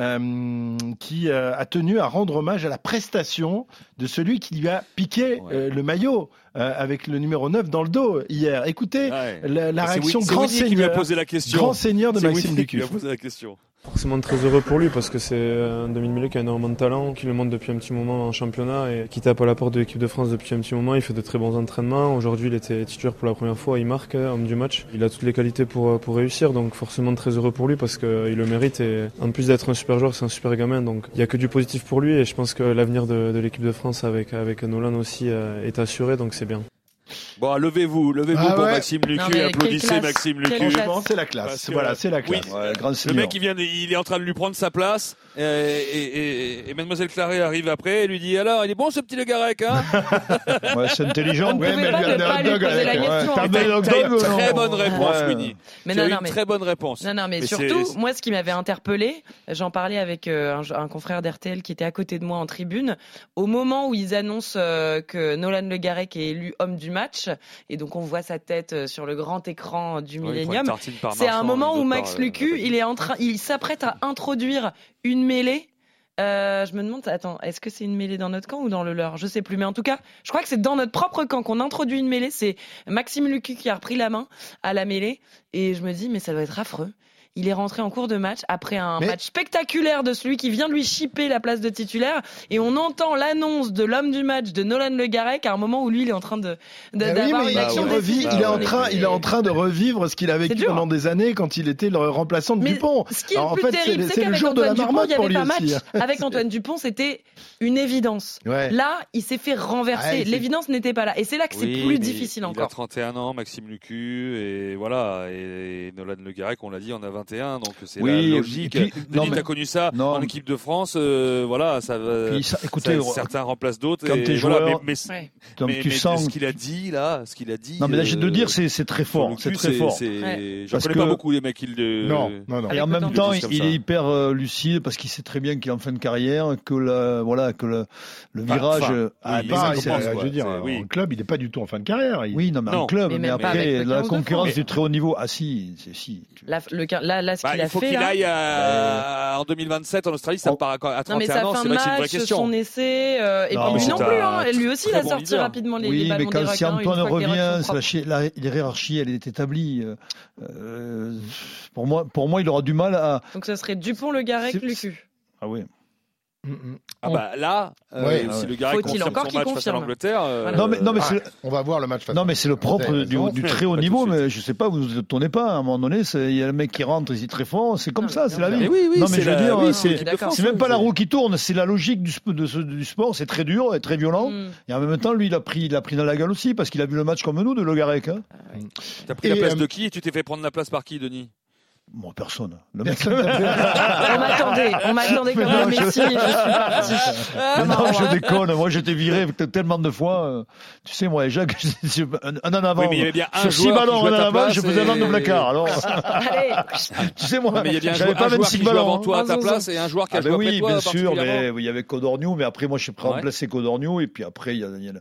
euh, qui euh, a tenu à rendre hommage à la prestation de celui qui lui a piqué Ouais. euh, le maillot euh, avec le numéro neuf dans le dos hier. Écoutez Ouais. la, la C'est réaction Winnie- c'est grand Winnie qui lui a seigneur, posé la question. grand seigneur de C'est Maxime Winnie qui Lucu. lui a posé la question. Forcément très heureux pour lui parce que c'est un demi-mêlée qui a énormément de talent, qui le montre depuis un petit moment en championnat et qui tape à la porte de l'équipe de France depuis un petit moment. Il fait de très bons entraînements. Aujourd'hui, il était titulaire pour la première fois. Il marque, homme du match. Il a toutes les qualités pour, pour réussir, donc forcément très heureux pour lui parce qu'il le mérite. Et en plus d'être un super joueur, c'est un super gamin. Donc il n'y a que du positif pour lui et je pense que l'avenir de, de l'équipe de France avec, avec Nolan aussi euh, est assuré, donc c'est bien. Bon, levez-vous, levez-vous Ah pour ouais. Maxime Non, Lucu, mais applaudissez quelle classe, Maxime quelle Lucu. classe. Franchement, c'est la classe. Parce que- Voilà, c'est la classe. Oui. Ouais, grand Le seigneur. mec, il vient, de- il est en train de lui prendre sa place, et, et, et, et Mademoiselle Claré arrive après et lui dit alors, il est bon ce petit Le Garec, hein? Ouais, c'est intelligent. On ne Ouais, pouvait mais pas elle ne vient pas d'un lui dog poser la avec- question. T'as en un fait. dog, T'as une non très bonne réponse, Ouais. Winnie. Mais Tu as non, eu non, une mais- très bonne réponse. Non, non, mais, Mais surtout, c'est- moi, ce qui m'avait interpellé, j'en parlais avec euh, un, un confrère d'R T L qui était à côté de moi en tribune, au moment où ils annoncent euh, que Nolan Le Garec est élu homme du match, et donc on voit sa tête euh, sur le grand écran du Ouais, il prend une Millennium. tartine par C'est un Marchand, moment une où autre Max par, euh, Lucu, Nabali. il est en train, il s'apprête à introduire une mêlée. Euh, je me demande, attends, est-ce que c'est une mêlée dans notre camp ou dans le leur? Je sais plus, mais en tout cas, je crois que c'est dans notre propre camp qu'on introduit une mêlée. C'est Maxime Lucu qui a repris la main à la mêlée, et je me dis, mais ça doit être affreux. Il est rentré en cours de match après un Mais- match spectaculaire de celui qui vient de lui chipper la place de titulaire, et on entend l'annonce de l'homme du match de Nolan Le Garec à un moment où lui il est en train de, de- Bah oui, d'avoir mais une il, action il revit- décisive. il est en Bah train, ouais. il est en train de revivre ce qu'il a vécu dur. pendant des années quand il était le remplaçant de Mais Dupont. ce qui est Alors, le en plus fait, terrible, c'est- c'est c'est le qu'avec jour de la Antoine Dupont, marmotte il n'y pour avait lui pas match. aussi. Avec Antoine Dupont, c'était une évidence. Ouais. Là, il s'est fait renverser. Ouais, c'est- L'évidence n'était pas là. Et c'est là que c'est Oui, plus mais difficile il encore. a trente et un ans, Maxime Lucu, et voilà. Et Nolan Le Garec, on l'a dit, on a vingt et un, donc c'est Oui, la logique. et puis- non, Denis, mais- t'as connu ça non. en équipe de France, euh, voilà, ça va. Puis ça- écoutez, ça- certains remplacent d'autres. quand et t'es voilà, joueur, mais, mais, Ouais. donc mais- tu mais sens. ce qu'il a dit là, ce qu'il a dit. Non, mais là, j'ai de euh, dire, c'est c'est très sur fort. le C'est cul, très fort. c'est- Ouais. J'en Parce connais que- pas beaucoup les mecs qui le. Non, non, non. Et en Avec même autant temps, de comme il ça. est hyper euh, lucide parce qu'il sait très bien qu'il est en fin de carrière, que la, voilà, que le, le Enfin, virage. enfin, euh, oui, ah, mais mais Pas, ça ça, il- c'est- commence, je quoi. veux dire, C'est- oui. en club, il n'est pas du tout en fin de carrière. Il- oui, non, mais Non. en club, Mais mais, même pas avec après, le la quinze de concurrence France. du très haut niveau. Ah si, c'est si. tu- Là, le, là, là, ce Bah, qu'il il a faut fait qu'il là. aille à- en deux mille vingt-sept en Australie, ça Oh. me paraît à Non mais trente et un sa ans, fin c'est de vrai que c'est une vraie match, question. son essai, euh, et Non, puis mais lui non c'est plus, un hein, lui aussi il très a bon sorti leader. rapidement les, les Oui, mais ballons des quand si requins. Antoine une fois que les revient, règles sont c'est la, propres. chi- la, la hiérarchie, elle est établie. euh, euh, pour moi, pour moi, il aura du mal à. Donc ce serait Dupont, Le Garec, C'est- Lucu. Ah oui. Mm, mm. Ah bah là, euh, Ouais, si ah ouais. le Garec Faut-il confirme encore son qu'il match face à confirme. l'Angleterre. euh, Voilà. Non mais non mais Ah, c'est on va voir le match face. non mais c'est le propre Vous avez du, raison. du Mais très haut pas tout niveau. de suite. Mais je sais pas, vous vous étonnez pas. À un moment donné, c'est- il y a le mec qui rentre, il est très fort. C'est comme Non, ça, mais c'est la bien vie. Mais oui, oui, non mais c'est je veux la- dire, oui, c'est c'est d'accord. c'est même pas la roue qui tourne, c'est la logique du, sp- de ce- du sport. C'est très dur et très violent. Mm. Et en même temps, lui, il a pris, il a pris dans la gueule aussi parce qu'il a vu le match comme nous de Le Garec. Hein. T'as pris Et, la place euh, de qui et tu t'es fait prendre la place par qui, Denis? Bon, personne. Le mec. On m'attendait, on m'attendait comme un Non, je- Messi et je suis parti. Mais non, je déconne. Moi, j'étais viré tellement de fois. euh, Tu sais, moi, Jacques, un, un en avant. Oui, mais il y avait bien un sur six joueur qui ballons, jouait un à en ta avant, je place faisais un et- homme de placard. Alors, Allez, tu sais, moi, Non, mais il y a bien un j'avais joueur, pas un joueur vingt-six qui joue ballons. avant toi à ta Un place et un joueur qui a Ah ben joué après oui, toi bien sûr, particulièrement. mais il y avait Codorniou, mais après moi je suis prêt à Ouais. remplacer Codorniou et puis après il y a, il y a le-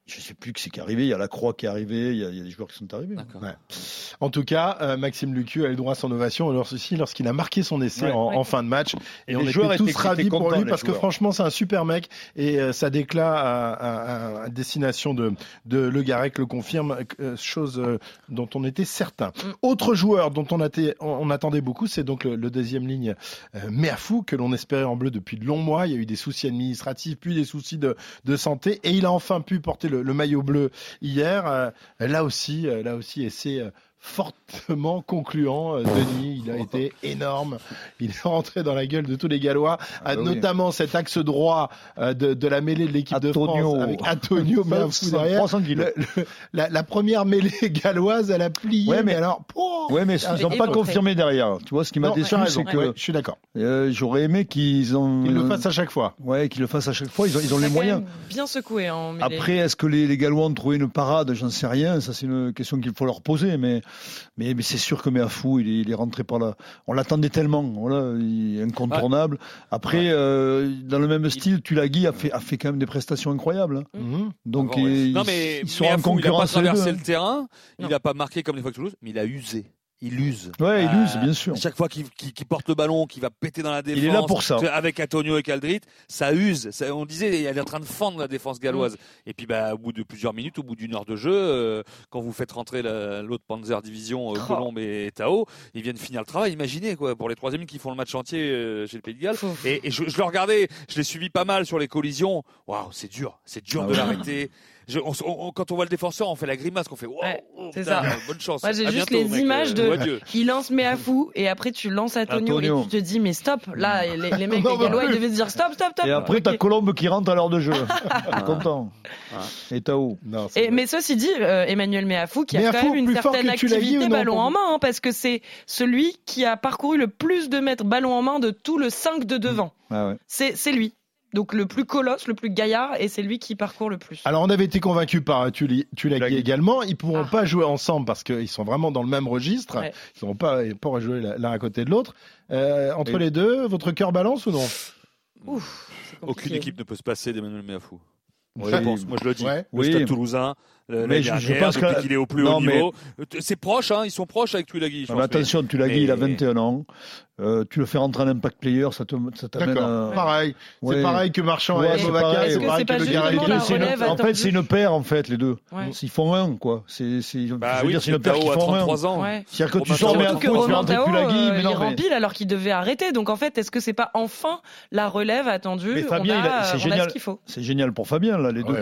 Je ne sais plus qui c'est qui est arrivé. Il y a Lacroix qui est arrivé. Il y a, il y a des joueurs qui sont arrivés. Ouais. En tout cas, euh, Maxime Lucu a eu droit à son ovation aussi lorsqu'il a marqué son essai ouais, en, ouais. en fin de match. Et, et on était tous étaient, ravis étaient pour lui parce joueurs. que franchement, c'est un super mec. Et euh, sa déclat à, à, à destination de, de Le Garec le confirme, euh, chose euh, dont on était certain. Mm. Autre joueur dont on, atté- on attendait beaucoup, c'est donc le, le deuxième ligne euh, Meafou, que l'on espérait en bleu depuis de longs mois. Il y a eu des soucis administratifs, puis des soucis de, de santé. Et il a enfin pu porter le, le maillot bleu hier. Euh, là aussi, euh, là aussi, et c'est euh, fortement concluant. Euh, Denis, il a été énorme. Il est rentré dans la gueule de tous les Gallois, ah, oui. notamment cet axe droit euh, de, de la mêlée de l'équipe Antonio. de France avec Antonio Meafou derrière. Le, le, la, la première mêlée galloise, elle a plié. Ouais, mais, mais alors, oh, ouais, mais ils n'ont pas confirmé derrière. Tu vois, ce qui m'a non, déçu, ouais, c'est que ouais, je suis d'accord. Euh, j'aurais aimé qu'ils ont, ils le fassent à chaque fois. Ouais, qu'ils le fassent à chaque fois. Ils ont, ils ont les moyens. Bien secoué en mêlée. Après, est-ce que les, les Gallois ont trouvé une parade? J'en sais rien. Ça, c'est une question qu'il faut leur poser. Mais, mais, mais c'est sûr que Meafou, il, il est rentré par là. On l'attendait tellement. Voilà, il est incontournable. Après, ouais. euh, dans le même style, Tulagi a fait, a fait quand même des prestations incroyables. Mm-hmm. Donc, bon, ouais. non, mais ils sont en concurrence. Il n'a pas traversé le terrain. Il n'a pas marqué comme les fois que Toulouse, mais il a usé. Il use. Ouais, il euh, use, bien sûr. Chaque fois qu'il, qu'il, qu'il porte le ballon, qu'il va péter dans la défense. Il est là pour ça. Avec Antonio et Caldrit, ça use. Ça, on disait, il est en train de fendre la défense galloise. Mmh. Et puis, bah, au bout de plusieurs minutes, au bout d'une heure de jeu, euh, quand vous faites rentrer la, l'autre Panzer Division, euh, oh. Colombe et Tao, ils viennent finir le travail. Imaginez, quoi, pour les troisièmes qui font le match entier euh, chez le Pays de Galles. Et, et je, je le regardais, je l'ai suivi pas mal sur les collisions. Waouh, c'est dur. C'est dur ah, de ouais. l'arrêter. Je, on, on, quand on voit le défenseur, on fait la grimace, qu'on fait wow, ouais, c'est putain, ça. Bonne chance. Moi, j'ai à juste bientôt, les mec, images euh, de. Il lance Meafou et après tu lances Antonio, Antonio et tu te dis mais stop. Là, les, les mecs des Gallois ils devaient se dire stop, stop, stop. Et après okay. t'as Colombe qui rentre à l'heure de jeu. Content. Et Tao. Non, et mais ceci dit, euh, Emmanuel Meafou qui a Meafou, quand même une certaine activité ballon en main, hein, parce que c'est celui qui a parcouru le plus de mètres ballon en main de tout le cinq de devant. Ah ouais. C'est c'est lui. Donc le plus colosse, le plus gaillard, et c'est lui qui parcourt le plus. Alors on avait été convaincus par Tulagi également. Ils pourront ah. pas jouer ensemble parce qu'ils sont vraiment dans le même registre. Ouais. Ils pourront pas, pas jouer l'un à côté de l'autre. Euh, entre et... les deux, votre cœur balance ou non? Ouf, aucune équipe ne peut se passer d'Emmanuel Meafou. Oui, je pense, moi je le dis. Ouais. Le Stade Toulousain, euh, mais je, je pense depuis que... qu'il est au plus non, haut niveau. Mais... C'est proche, hein, ils sont proches avec Tulagi. Mais attention, Tulagi, mais... il a vingt et un ans. Euh, tu le fais rentrer en impact player, ça, te, ça t'amène D'accord, à... pareil. Ouais. C'est pareil que Marchand et Movaca. Est-ce que c'est pas justement la relève? En fait, c'est une paire, en fait, les deux. Ouais. Ils font un, quoi. C'est, c'est, bah je veux oui, dire, c'est une paire qui font un. Ouais. C'est-à-dire que tu sors Meafou, tu fais rentrer Tulagi, mais non, il rempile alors qu'il devait arrêter. Donc, en fait, est-ce que c'est pas enfin la relève attendue? Mais Fabien, c'est génial. C'est génial pour Fabien, là, les deux.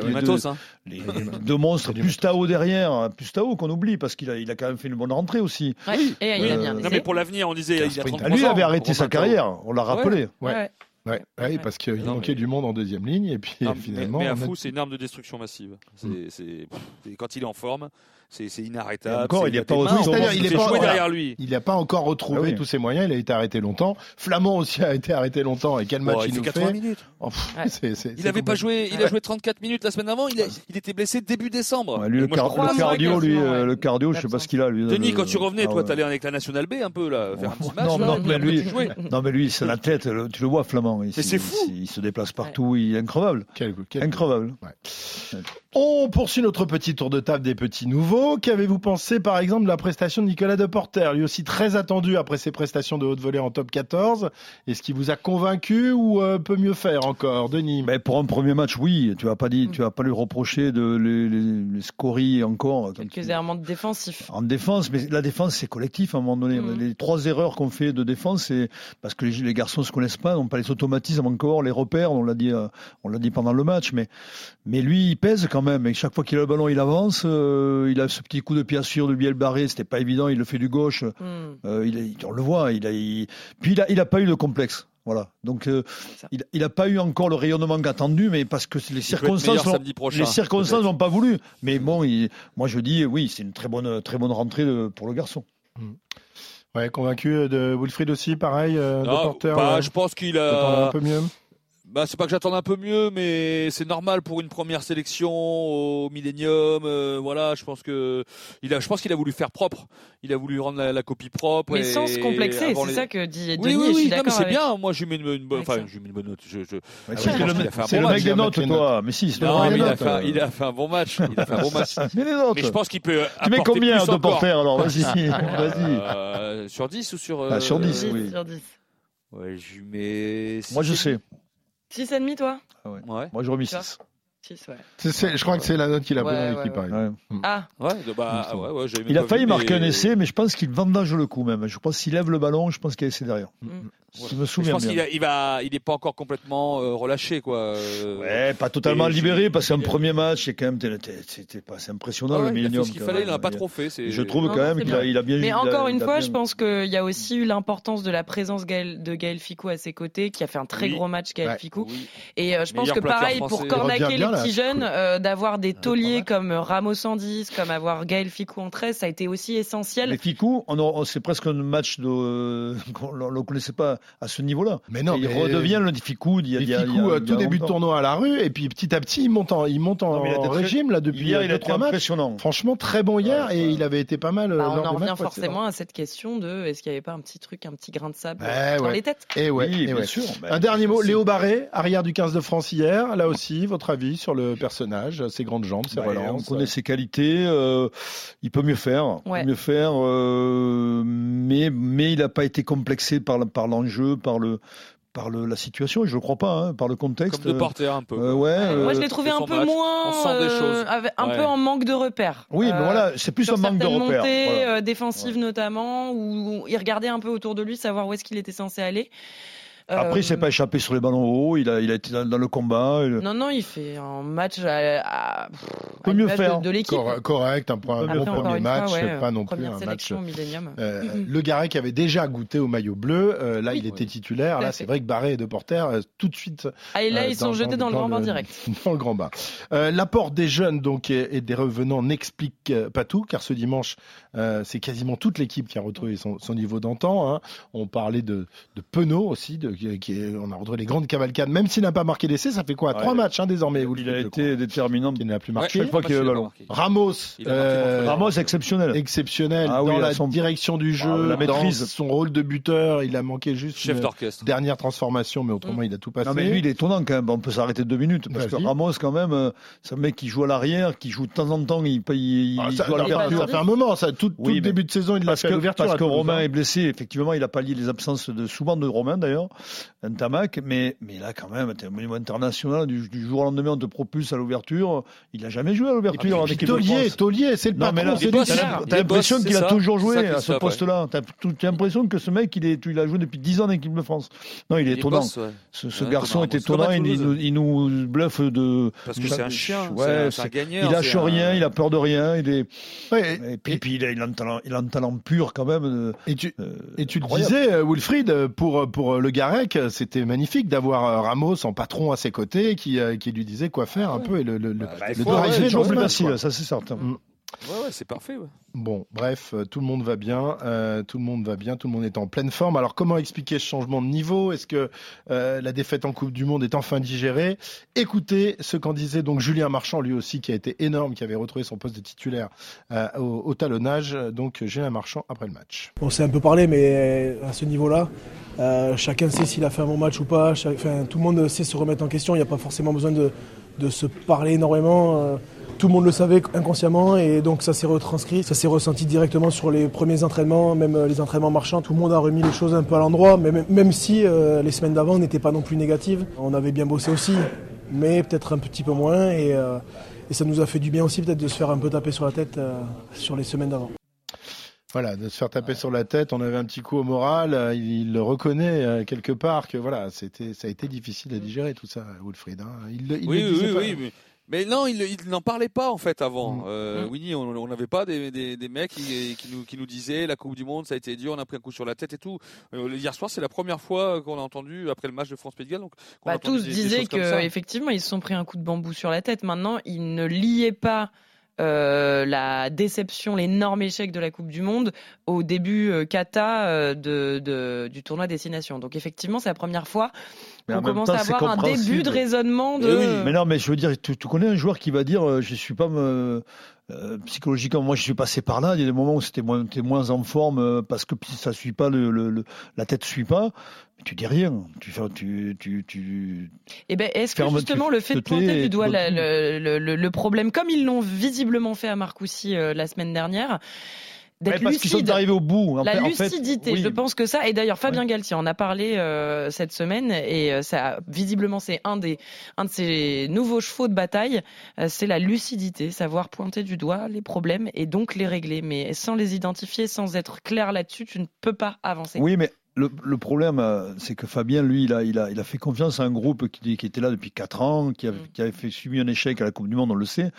Les deux monstres, plus Tao derrière, plus Tao qu'on oublie, parce qu'il a, il a quand même fait une bonne rentrée aussi. Oui, et il a bien. Non, mais pour l'avenir, on disait, il a trente-trois ans. Lui avait arrêté sa carrière, on l'a rappelé. Ouais. Ouais, ouais, parce qu'il non, manquait mais... du monde en deuxième ligne et puis non, finalement. Mais, mais à a... fou, c'est une arme de destruction massive. C'est, mm. c'est, c'est quand il est en forme, c'est, c'est inarrêtable. Et encore, c'est, il n'est pas retrouvé. C'est-à-dire, il est pas joué derrière lui. Il n'a pas encore retrouvé ah oui. tous ses moyens. Il a été arrêté longtemps. Flamand aussi a été arrêté longtemps. Et quel match oh, il, il nous fait quatre-vingts minutes. Oh, pff, ouais. c'est, c'est, il n'avait pas joué. Il a joué trente-quatre minutes la semaine avant. Il, a, il était blessé début décembre. Ouais, lui, le, car- le cardio, lui, euh, le cardio, je sais pas ce qu'il a. Lui. Denis, quand tu revenais, toi, t'allais avec la Nationale B un peu là, faire un petit match. Non, mais lui, non, mais lui, c'est la tête. Tu le vois, Flamand. C'est fou. Il se déplace partout, il est incroyable. Quel, quel incroyable. Ouais. On poursuit notre petit tour de table des petits nouveaux. Qu'avez-vous pensé, par exemple, de la prestation de Nicolas Deporter, lui aussi très attendu après ses prestations de haute volée en top quatorze? Est-ce qu'il vous a convaincu ou euh, peut mieux faire encore, Denis? Mais pour un premier match, oui. Tu vas pas dit, mm. tu vas pas lui reprocher de les, les, les scories encore. Quelques errements défensifs. En défense, mais la défense c'est collectif à un moment donné. Mm. Les trois erreurs qu'on fait de défense, c'est parce que les, les garçons se connaissent pas, n'ont pas les automatismes encore, les repères. On l'a dit, euh, on l'a dit pendant le match, mais mais lui, il pèse quand même. Et chaque fois qu'il a le ballon, il avance. Euh, il a ce petit coup de pied sûr de Biel Barré, c'était pas évident. Il le fait du gauche. Mm. Euh, il, il, on le voit. Il a, il... Puis il a, il a pas eu de complexe. Voilà. Donc euh, il, il a pas eu encore le rayonnement attendu, mais parce que les il circonstances, l'ont, prochain, les circonstances n'ont pas voulu. Mais bon, il, moi je dis oui, c'est une très bonne, très bonne rentrée de, pour le garçon. Mm. Ouais, convaincu de Wilfried aussi, pareil. Euh, non, de Porter, bah, ouais. Je pense qu'il a un peu mieux. Bah, c'est pas que j'attende un peu mieux, mais c'est normal pour une première sélection au Millennium. Euh, voilà, je pense que il a, je pense qu'il a voulu faire propre. Il a voulu rendre la, la copie propre. Mais sans se complexer, c'est les... ça que dit Denis. Oui, oui, oui, je suis non, d'accord mais c'est avec... bien. Moi, j'ai mis une, une bonne, enfin, j'ai mis une bonne note. Je, je... Ah, c'est le, mec, c'est le mec des notes, toi. Mais si, c'est non, le mais il notes, a, fait, euh... il a fait un bon match. Il a fait un bon match. Mais les notes. Mais je pense qu'il peut. Tu mets combien de porteurs alors? Vas-y, vas-y. Euh, sur dix ou sur. Euh... Ah, sur dix, oui. Sur dix. Ouais, je lui mets. Moi, je sais. six et demi, toi? Ah ouais. Ouais. Moi, je remis six. six, ouais. C'est, c'est, je crois que c'est la note qu'il a ouais, pris dans ouais, l'équipe. ouais. Ouais. Ah. Ouais, bah, ah, ouais, ouais, j'avais il a failli vu, marquer mais... un essai, mais je pense qu'il vendage le coup même. Je pense qu'il lève le ballon, je pense qu'il y a essai derrière. Mm. Ouais. Je me souviens je pense bien. qu'il a, il va, il est pas encore complètement euh, relâché, quoi. Euh, ouais, pas totalement libéré, parce qu'un premier match, c'est quand même, c'était pas, c'est impressionnant, ah ouais, le Millennium. Il a fait ce qu'il fallait, il n'a pas trop fait. C'est... Je trouve non, quand non, même qu'il a, il a bien. Mais il encore a, une il a fois, bien... je pense qu'il y a aussi eu l'importance de la présence Gaël, de Gaël Fickou à ses côtés, qui a fait un très oui. gros match, Gaël ouais. Fickou. Oui. Et euh, je pense que pareil, pour cornaquer les petits jeunes, euh, d'avoir des tauliers comme Ramos en dix, comme avoir Gaël Fickou en treize, ça a été aussi essentiel. Mais Fickou, on a, c'est presque un match de, euh, qu'on ne le connaissait pas à ce niveau-là. Mais non, il mais redevient le Fickou. Il y a, il y a, Fickou, il y a, il y a tout début longtemps. de tournoi à la rue, et puis petit à petit, il monte en, il monte en, non, en régime là depuis hier, il a trois été matchs. Impressionnant. Franchement, très bon hier, ouais, et ouais. il avait été pas mal. Bah, lors on en revient matchs, forcément à cette question de est-ce qu'il n'y avait pas un petit truc, un petit grain de sable eh dans ouais. les têtes. Et ouais, oui, et bien ouais. sûr. Un dernier mot, Léo Barré, arrière du quinze de France hier. Là aussi, votre avis sur le personnage, ses grandes jambes, ses bah, relances. On connaît ses qualités. Euh, il peut mieux faire. Ouais. Peut mieux faire. Euh, mais mais il n'a pas été complexé par par l'enjeu, par le. Par le, la situation, je ne crois pas, hein, par le contexte. Comme de porter un peu. Euh, ouais, euh, Moi, je l'ai trouvé un peu match, moins, on sent des choses. Euh, un ouais. peu en manque de repères. Oui, euh, mais voilà, c'est plus un manque de repères. Montées, voilà. euh, défensives ouais. notamment, où il regardait un peu autour de lui, savoir où est-ce qu'il était censé aller. Après, il ne s'est pas échappé sur les ballons hauts, il a, il a été dans, dans le combat. Le... Non, non, il fait un match à, à, à mieux faire. De, de l'équipe. Cor- correct, un, un Après, bon premier match, fois, ouais, pas non plus un match. Euh, mm-hmm. Le Garec avait déjà goûté au maillot bleu, euh, là oui, il était oui. titulaire, là c'est vrai que Barré et De Porter, euh, tout de suite. Ah, et là, euh, ils dans, sont jetés dans, dans le grand bain direct. Dans le grand bain. Euh, l'apport des jeunes donc, et, et des revenants n'explique pas tout, car ce dimanche, euh, c'est quasiment toute l'équipe qui a retrouvé son, son niveau d'antan. Hein. On parlait de, de Penaud aussi, de, qui est, on a retrouvé les grandes cavalcades, même s'il n'a pas marqué d'essai, ça fait quoi? Trois ouais, matchs hein, désormais. Il a été déterminant. Il n'a plus marqué. Ouais, chaque fois qu'il avait le ballon. Ramos, euh, Ramos exceptionnel. Exceptionnel ah, dans oui, la son... direction du jeu, ah, la maîtrise. Dans son rôle de buteur. Il a manqué juste chef une d'orchestre. Dernière transformation, mais autrement mmh. il a tout passé. Non mais lui il est étonnant quand même. On peut s'arrêter deux minutes parce Vas-y. que Ramos quand même, c'est un mec qui joue à l'arrière, qui joue de temps en temps. Il, il, ah, il ça, joue à l'ouverture. Ça fait un moment, ça. Tout, oui, tout le début de saison, il l'a fait à l'ouverture. Parce que Romain est blessé. Effectivement, il a pallié les absences de souvent de Romain d'ailleurs, Ntamak. Mais mais là quand même, t'es au niveau international. Du, du jour au lendemain, on te propulse à l'ouverture. Il a jamais joué à l'ouverture en équipe de France. Taulier, c'est le patron. T'as l'impression qu'il a toujours joué à ce poste-là. T'as l'impression que ce mec, il est, il a joué depuis dix ans en équipe de France. Non, il est étonnant. Ce, ce ouais, garçon est étonnant, il, il, nous, il nous bluffe de. Parce que c'est un chien, ouais, c'est un, un gagnant. Il lâche rien, un... il a peur de rien, il est. Ouais, et, et puis, et puis il, a, il, a un talent, il a un talent pur quand même. Et tu, euh, et tu le disais, Wilfried, pour, pour le Garec, c'était magnifique d'avoir Ramos en patron à ses côtés qui, qui lui disait quoi faire un peu. Et le, le, bah, le, le bah, c'est toujours plus facile, ça c'est certain. Mm. Ouais, ouais, c'est parfait. Ouais. Bon, bref, euh, tout le monde va bien, euh, tout le monde va bien, tout le monde est en pleine forme. Alors, comment expliquer ce changement de niveau? Est-ce que euh, la défaite en Coupe du Monde est enfin digérée? Écoutez ce qu'en disait donc Julien Marchand, lui aussi, qui a été énorme, qui avait retrouvé son poste de titulaire euh, au, au talonnage. Donc, Julien Marchand après le match. On s'est un peu parlé, mais à ce niveau-là, euh, chacun sait s'il a fait un bon match ou pas. Chaque, enfin, tout le monde sait se remettre en question. Il n'y a pas forcément besoin de, de se parler énormément. Euh, Tout le monde le savait inconsciemment et donc ça s'est retranscrit, ça s'est ressenti directement sur les premiers entraînements, même les entraînements marchands. Tout le monde a remis les choses un peu à l'endroit, mais même, même si euh, les semaines d'avant n'étaient pas non plus négatives. On avait bien bossé aussi, mais peut-être un petit peu moins et, euh, et ça nous a fait du bien aussi peut-être de se faire un peu taper sur la tête euh, sur les semaines d'avant. Voilà, de se faire taper ouais. sur la tête, on avait un petit coup au moral, il, il le reconnaît euh, quelque part que voilà, c'était, ça a été difficile à digérer tout ça, Wilfried. Hein. Il, il oui, le disait oui, pas. oui, mais... Mais non, il, il n'en parlait pas en fait avant. Mmh. Euh, mmh. Winnie, on n'avait pas des, des, des mecs qui, qui, nous, qui nous disaient la Coupe du Monde, ça a été dur, on a pris un coup sur la tête et tout. Euh, hier soir, c'est la première fois qu'on a entendu après le match de France-Pays de Galles. Donc, bah, tous des, disaient qu'effectivement, ils se sont pris un coup de bambou sur la tête. Maintenant, ils ne liaient pas Euh, la déception, l'énorme échec de la Coupe du Monde au début euh, cata euh, de, de, du tournoi Destination. Donc effectivement, c'est la première fois Mais on commence temps, à avoir un début compréhensible. de raisonnement de. Eh oui, mais non, mais je veux dire, tu, tu connais un joueur qui va dire, euh, je suis pas me, euh, psychologiquement, moi je suis passé par là. Il y a des moments où c'était moins, t'es moins en forme euh, parce que ça suit pas, le, le, le, la tête suit pas. Mais tu dis rien. Tu fais, tu, tu, tu. Eh ben, est-ce que ferme, justement tu le fait de te tais pointer et du doigt tu la- continues. le, le, le problème, comme ils l'ont visiblement fait à Marcoussis euh, la semaine dernière, Ouais, d'être parce qu'ils sont lucide. arrivés au bout. En La fait, en fait, lucidité, oui. je pense que ça. Et d'ailleurs, Fabien Ouais. Galtier en a parlé euh, cette semaine, et euh, ça, visiblement, c'est un des un de ses nouveaux chevaux de bataille. Euh, c'est la lucidité, savoir pointer du doigt les problèmes et donc les régler. Mais sans les identifier, sans être clair là-dessus, tu ne peux pas avancer. Oui, mais le, le problème, euh, c'est que Fabien, lui, il a, il, a, il a fait confiance à un groupe qui, qui était là depuis quatre ans, qui avait, Mm. qui avait fait, subi un échec à la Coupe du Monde, on le sait.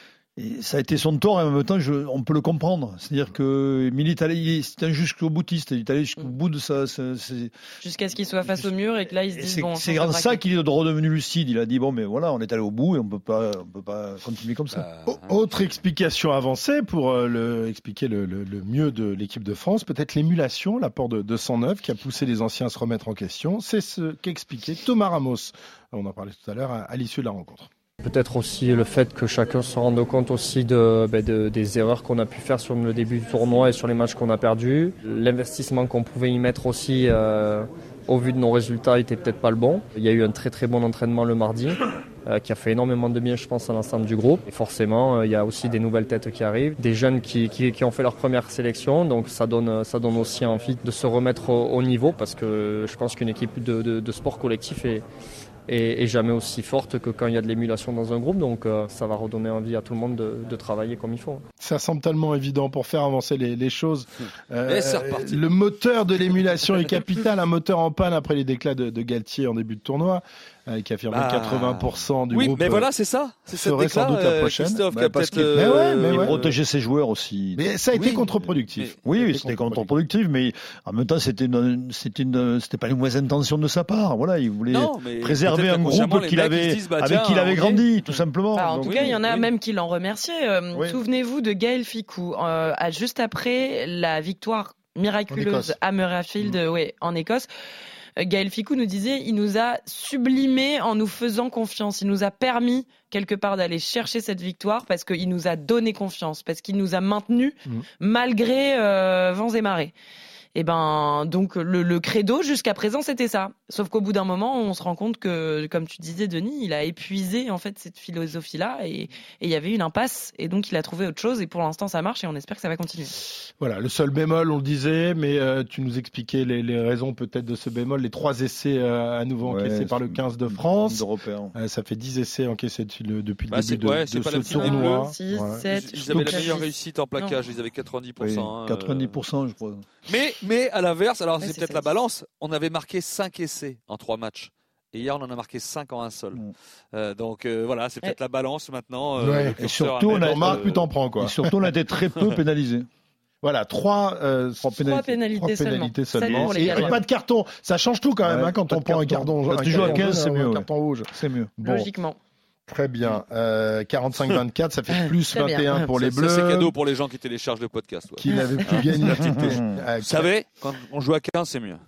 Et ça a été son tort, et en même temps, je, on peut le comprendre. C'est-à-dire que Milit, c'est un jusqu'au boutiste. Il est allé jusqu'au Mm. bout de ça. C'est, c'est, Jusqu'à ce qu'il soit face au mur et que là, ils se et disent c'est, bon. c'est on grâce va à ça braquer. qu'il est redevenu lucide. Il a dit bon, mais voilà, on est allé au bout et on peut pas, on peut pas continuer comme ça. Bah, Au- Autre explication avancée pour euh, le, expliquer le, le, le mieux de l'équipe de France, peut-être l'émulation, l'apport de, de cent neuf qui a poussé les anciens à se remettre en question. C'est ce qu'expliquait Thomas Ramos. On en parlait tout à l'heure à, à l'issue de la rencontre. Peut-être aussi le fait que chacun se rende compte aussi de, ben de- des erreurs qu'on a pu faire sur le début du tournoi et sur les matchs qu'on a perdus. L'investissement qu'on pouvait y mettre aussi, euh, au vu de nos résultats, était peut-être pas le bon. Il y a eu un très très bon entraînement le mardi, euh, qui a fait énormément de bien, je pense, à l'ensemble du groupe. Et forcément, euh, il y a aussi des nouvelles têtes qui arrivent, des jeunes qui, qui, qui ont fait leur première sélection, donc ça donne, ça donne aussi envie de se remettre au, au niveau, parce que je pense qu'une équipe de, de, de sport collectif est et, et jamais aussi forte que quand il y a de l'émulation dans un groupe, donc euh, ça va redonner envie à tout le monde de, de travailler comme il faut. Ça semble tellement évident pour faire avancer les, les choses. Euh, Et c'est reparti. le moteur de l'émulation est capital, un moteur en panne après les déclats de, de Galtier en début de tournoi, euh, qui affirmait Bah, que quatre-vingts pour cent du oui, groupe. mais euh, voilà, c'est ça. C'est cette serait sans déclat, doute la euh, prochaine. Christophe, Bah, qui a parce peut-être. qu'il- Mais ouais, mais Il ouais. protégeait ses joueurs aussi. Mais ça a été Oui, contre-productif. Oui, Ça a oui, été c'était contre-productif, mais en même temps, c'était une, c'était une, c'était pas une mauvaise intention de sa part. Voilà, il voulait Non, mais préserver peut-être un inconsciemment, groupe les qu'il mecs, avait, ils se disent, bah, avec tiens, qui il avait ok. grandi, tout simplement. Bah, en Donc, tout oui, cas, il y en a oui. même qui l'ont remercié. Euh, Oui. Souvenez-vous de Gaël Ficou, euh, à- juste après la victoire En miraculeuse Écosse. à Murrayfield, euh, ouais, en Écosse. Euh, Gaël Ficou nous disait, il nous a sublimé en nous faisant confiance. Il nous a permis quelque part d'aller chercher cette victoire parce qu'il nous a donné confiance, parce qu'il nous a maintenus Mm. malgré euh, vents et marées. Et ben donc le, le credo jusqu'à présent c'était ça. Sauf qu'au bout d'un moment on se rend compte que, comme tu disais Denis, il a épuisé en fait cette philosophie là et et il y avait une impasse et donc il a trouvé autre chose et pour l'instant ça marche et on espère que ça va continuer. Voilà, le seul bémol, on le disait, mais euh, tu nous expliquais les, les raisons peut-être de ce bémol, les trois essais euh, à nouveau ouais, encaissés par le c'est- quinze de France. Européen. Euh, ça fait dix essais encaissés depuis le, depuis le Bah, c'est- début de, ouais, de c'est pas ce la petite tournoi. six, Ouais. sept, Ils avaient la donc, meilleure six. réussite en plaquage, ils avaient quatre-vingt-dix pour cent. Oui, hein, quatre-vingt-dix euh. pour cent, je crois. Mais, mais à l'inverse, alors Ouais, c'est c'est peut-être ça. la balance, on avait marqué cinq essais en trois matchs. Et hier, on en a marqué cinq en un seul. Mm. Euh, donc euh, voilà, c'est peut-être Ouais. la balance maintenant. euh, Ouais. le Et curseur surtout, à on mettre, a- T'en marques, euh, plus t'en prends, quoi. Et surtout, on a été très peu pénalisés. Voilà, trois, euh, Trois Trois pénalités, trois seulement. pénalités Sept seulement. pour les Et, Gallois. et pas de carton. Ça change tout quand même Ouais, hein, quand pas on de prend un carton. carton. Quand un tu joues à carton quinze, jaune, c'est un mieux, ouais. carton rouge. C'est mieux. Bon, Logiquement. très bien. Euh, quarante-cinq vingt-quatre, ça fait plus Très bien. vingt et un pour ça- les ça, Bleus. c'est cadeau pour les gens qui téléchargent le podcast. ouais. Qui n'avaient plus gagné. Euh, Vous savez, quand on joue à quinze, c'est mieux.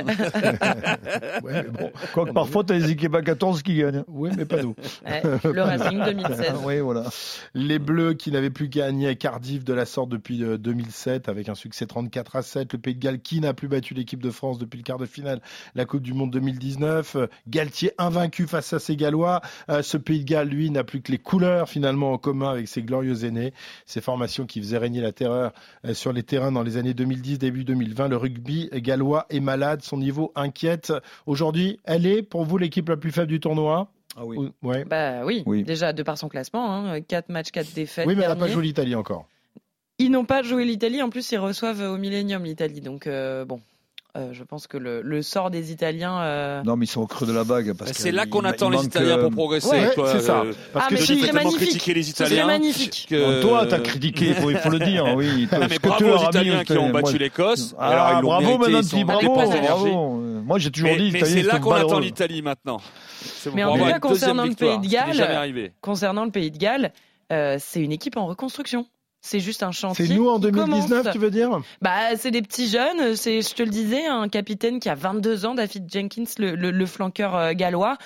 ouais, mais bon. Quoique parfois, tu as des équipes à quatorze qui gagnent. Oui, mais pas nous. Ouais, le Racing deux mille seize. Oui, voilà. Les Bleus qui n'avaient plus gagné à Cardiff de la sorte depuis euh, deux mille sept avec un succès trente-quatre à sept. Le Pays de Galles qui n'a plus battu l'équipe de France depuis le quart de finale, la Coupe du Monde deux mille dix-neuf. Euh, Galtier invaincu face à ses Gallois. Euh, ce Pays de Galles, lui, n'a plus que les couleurs finalement en commun avec ses glorieux aînés. Ces formations qui faisaient régner la terreur euh, sur les terrains dans les années deux mille dix, début deux mille vingt. Le rugby gallois est malade, son niveau inquiète. Aujourd'hui, elle est pour vous l'équipe la plus faible du tournoi? Ah oui. Ou- ouais. Bah oui, Oui. déjà de par son classement, hein, quatre matchs, quatre défaites. Oui, mais elle n'a pas dernier. joué l'Italie encore. Ils n'ont pas joué l'Italie, en plus ils reçoivent au Millennium l'Italie, donc euh, bon, euh, je pense que le, le sort des Italiens. euh, Non, mais ils sont au creux de la bague. Parce C'est que là qu'on il- attend il les manque, Italiens euh, pour progresser. ouais, toi, c'est ça. euh, Parce Ah, que mais je ce dis serait tellement magnifique. critiquer les Ce serait Italiens. magnifique. que- Bon, toi, t'as critiqué, il faut, il faut le dire. Oui. Ah, Ce mais que bravo tu leur aux as mis, Italiens qui ont moi- battu l'Écosse. Ah, Alors, ils l'ont bravo, mérité, maintenant ils tu sont dis bravo. pleins d'énergie. bravo. Moi, j'ai toujours Mais, dit, mais l'Italie, c'est là c'était qu'on attend malheureux. l'Italie maintenant. C'est Mais pour en avoir tout cas, une deuxième concernant le victoire, Pays de ce qui n'est Galles, jamais arrivé. Concernant le Pays de Galles, euh, c'est une équipe en reconstruction. C'est juste un chantier. C'est nous en deux deux mille dix-neuf, commence. Tu veux dire? Bah, c'est des petits jeunes. C'est, je te le disais, un capitaine qui a vingt-deux ans, David Jenkins, le, le, le flanqueur euh, gallois.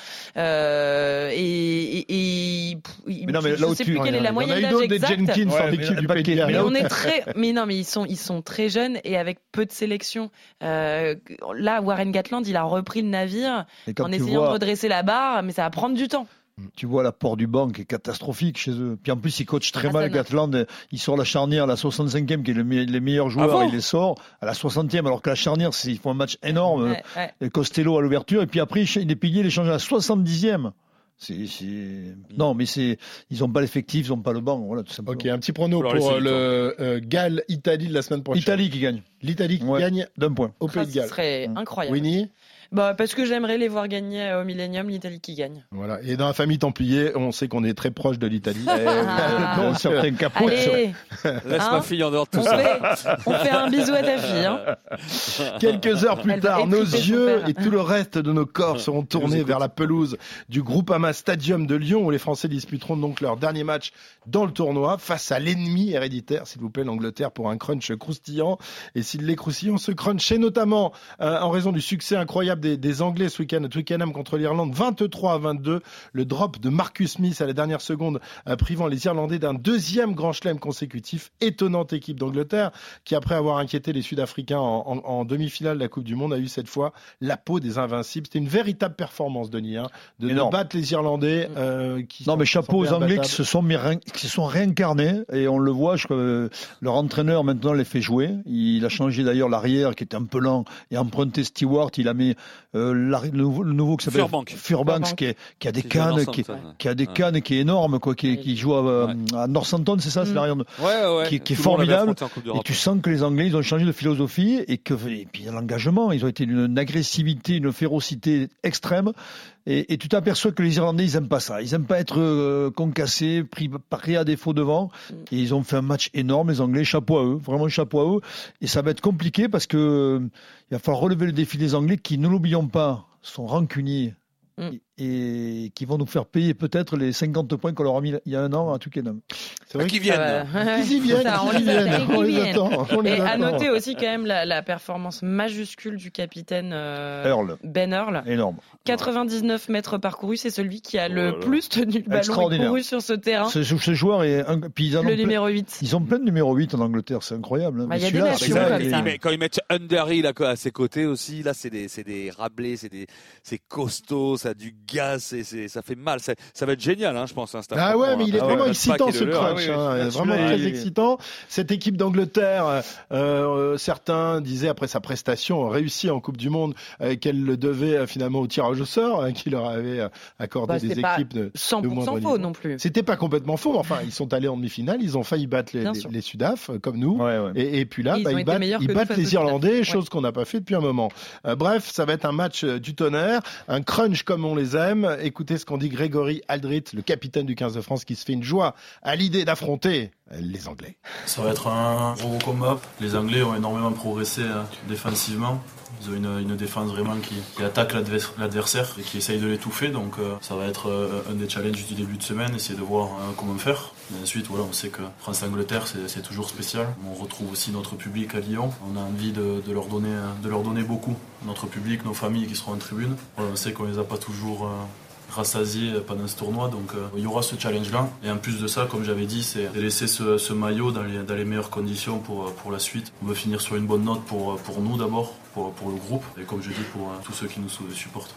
Euh, et, et, et mais non, mais je là ne où sais tu, plus quelle est la moyenne d'âge des exacte. Jenkins ouais, en équipe du Pays de Galles. Mais on est très, mais non, mais ils sont, ils sont très jeunes et avec peu de sélection. Euh, là, Warren Gatland, il a repris le navire en essayant vois... de redresser la barre, mais ça va prendre du temps. Tu vois l'apport du banc qui est catastrophique chez eux. Puis en plus, ils coachent très ah, mal Gatland. Il sort la charnière à la soixante-cinquième, qui est le me- les meilleurs joueurs, ah bon il les sort à la soixantième, alors que la charnière, c'est, ils font un match énorme. Ouais, ouais. Et Costello à l'ouverture, et puis après, il est payé, il est changé à la soixante-dixième. C'est, c'est... Non, mais c'est, ils n'ont pas l'effectif, ils n'ont pas le banc, voilà, tout simplement. Ok, un petit prono pour, pour le euh, Galles-Italie de la semaine prochaine. L'Italie qui gagne. L'Italie qui ouais, gagne d'un point au Pays de Galles. Ce serait incroyable. Winnie? Bah, parce que j'aimerais les voir gagner au Millennium, l'Italie qui gagne. Voilà. Et dans la famille Templier, on sait qu'on est très proche de l'Italie. Ah. Non, certains capotes. Allez, Laisse hein ma fille en dehors de tout on ça. fait, on fait un bisou à ta fille. Hein. Quelques heures plus Elle va tard, nos écouter son yeux père. et tout le reste de nos corps seront tournés vers la pelouse du Groupama Stadium de Lyon, où les Français disputeront donc leur dernier match dans le tournoi face à l'ennemi héréditaire, s'il vous plaît, l'Angleterre, pour un crunch croustillant. Et s'il est croustillant, ce crunch est notamment euh, en raison du succès incroyable des, des Anglais ce week-end à Twickenham contre l'Irlande, vingt-trois à vingt-deux. Le drop de Marcus Smith à la dernière seconde, euh, privant les Irlandais d'un deuxième grand chelem consécutif. Étonnante équipe d'Angleterre qui, après avoir inquiété les Sud-Africains en, en, en demi-finale de la Coupe du Monde, a eu cette fois la peau des invincibles. C'était une véritable performance, Denis, hein, de, de battre les Irlandais. Euh, qui non, sont, mais chapeau aux Anglais imbattables. qui se sont mis, qui se sont réincarnés, et on le voit. Je, euh, leur entraîneur maintenant les fait jouer. Il a changé d'ailleurs l'arrière qui était un peu lent et emprunté Stewart. Il a mis euh, le, nouveau, le nouveau qui s'appelle Furbank, Furbank qui, est, qui a des qui cannes, qui, qui a des ouais. cannes, qui est énorme, quoi, qui, qui joue à, ouais. à Northampton, c'est ça, mmh. c'est l'arrière, de, ouais, ouais. qui, qui est formidable. Et tu sens que les Anglais, ils ont changé de philosophie et que, et puis l'engagement, ils ont été d'une agressivité, une férocité extrême. Et, et tu t'aperçois que les Irlandais, ils aiment pas ça. Ils aiment pas être euh, concassés, pris, pris à défaut devant. Et ils ont fait un match énorme, les Anglais. Chapeau à eux, vraiment chapeau à eux. Et ça va être compliqué parce que euh, il va falloir relever le défi des Anglais qui, ne l'oublions pas, sont rancuniers. Mm. Et, et qui vont nous faire payer peut-être les cinquante points qu'on leur a mis il y a un an à Twickenham. C'est vrai qu'ils viennent. Euh, ils y viennent, ça, on, ils les viennent. attend, on les viennent. attend. On les Et à attend. noter aussi quand même la, la performance majuscule du capitaine euh, Earl. Ben Earl. Énorme. quatre-vingt-dix-neuf mètres parcourus, c'est celui qui a Oh le là là. plus tenu le ballon et couru sur ce terrain. Ce, ce joueur est un, puis ils en Le ont numéro plein, huit. Ils ont plein de numéro huit en Angleterre, c'est incroyable. Hein. Bah, y a celui-là, des nations c'est- comme Et ça. il met- quand ils mettent Underhill à, à ses côtés aussi, là c'est des, c'est des rablés, c'est des, c'est costaud, ça a du gaz, c'est, c'est, ça fait mal. Ça, ça va être génial, hein, je pense. Hein, Ah ouais, mais il est Ah ouais, vraiment le excitant pack et ce le leurre. crunch, Ah oui, hein, oui. vraiment Celui-là, très il est- excitant. Cette équipe d'Angleterre, euh, euh, certains disaient après sa prestation réussie en Coupe du Monde euh, qu'elle le devait euh, finalement au tirage au sort, hein, qui leur avait euh, accordé Bah, des c'est pas équipes de, cent de pour moindre cent niveau. faux non plus. C'était pas complètement faux, mais enfin ils sont allés en demi-finale, ils ont failli battre les, Bien les, sûr. les Sudaf euh, comme nous. Ouais, ouais. Et, et puis là, Et ils bah, ont ils, été battent, meilleurs ils que nous battent face les aux Sudaf. Irlandais, Ouais. chose qu'on n'a pas fait depuis un moment. Euh, bref, ça va être un match euh, du tonnerre, un crunch comme on les aime. Écoutez ce qu'en dit Grégory Aldrit, le capitaine du quinze de France, qui se fait une joie à l'idée d'affronter euh, les Anglais. Ça va être un gros combat. Les Anglais ont énormément progressé euh, défensivement. Ils ont une, une défense vraiment qui, qui attaque l'advers- l'adversaire et qui essaye de l'étouffer. Donc euh, ça va être euh, un des challenges du début de semaine, essayer de voir euh, comment faire. Et ensuite, voilà, on sait que France-Angleterre, c'est, c'est toujours spécial. On retrouve aussi notre public à Lyon. On a envie de, de, leur, donner, de leur donner beaucoup. Notre public, nos familles qui seront en tribune. Voilà, on sait qu'on les a pas toujours... Euh, rassasiés pendant ce tournoi, donc euh, il y aura ce challenge-là. Et en plus de ça, comme j'avais dit, c'est de laisser ce, ce maillot dans les, dans les meilleures conditions pour, pour la suite. On veut finir sur une bonne note pour, pour nous d'abord, pour, pour le groupe, et comme je dis, pour euh, tous ceux qui nous supportent.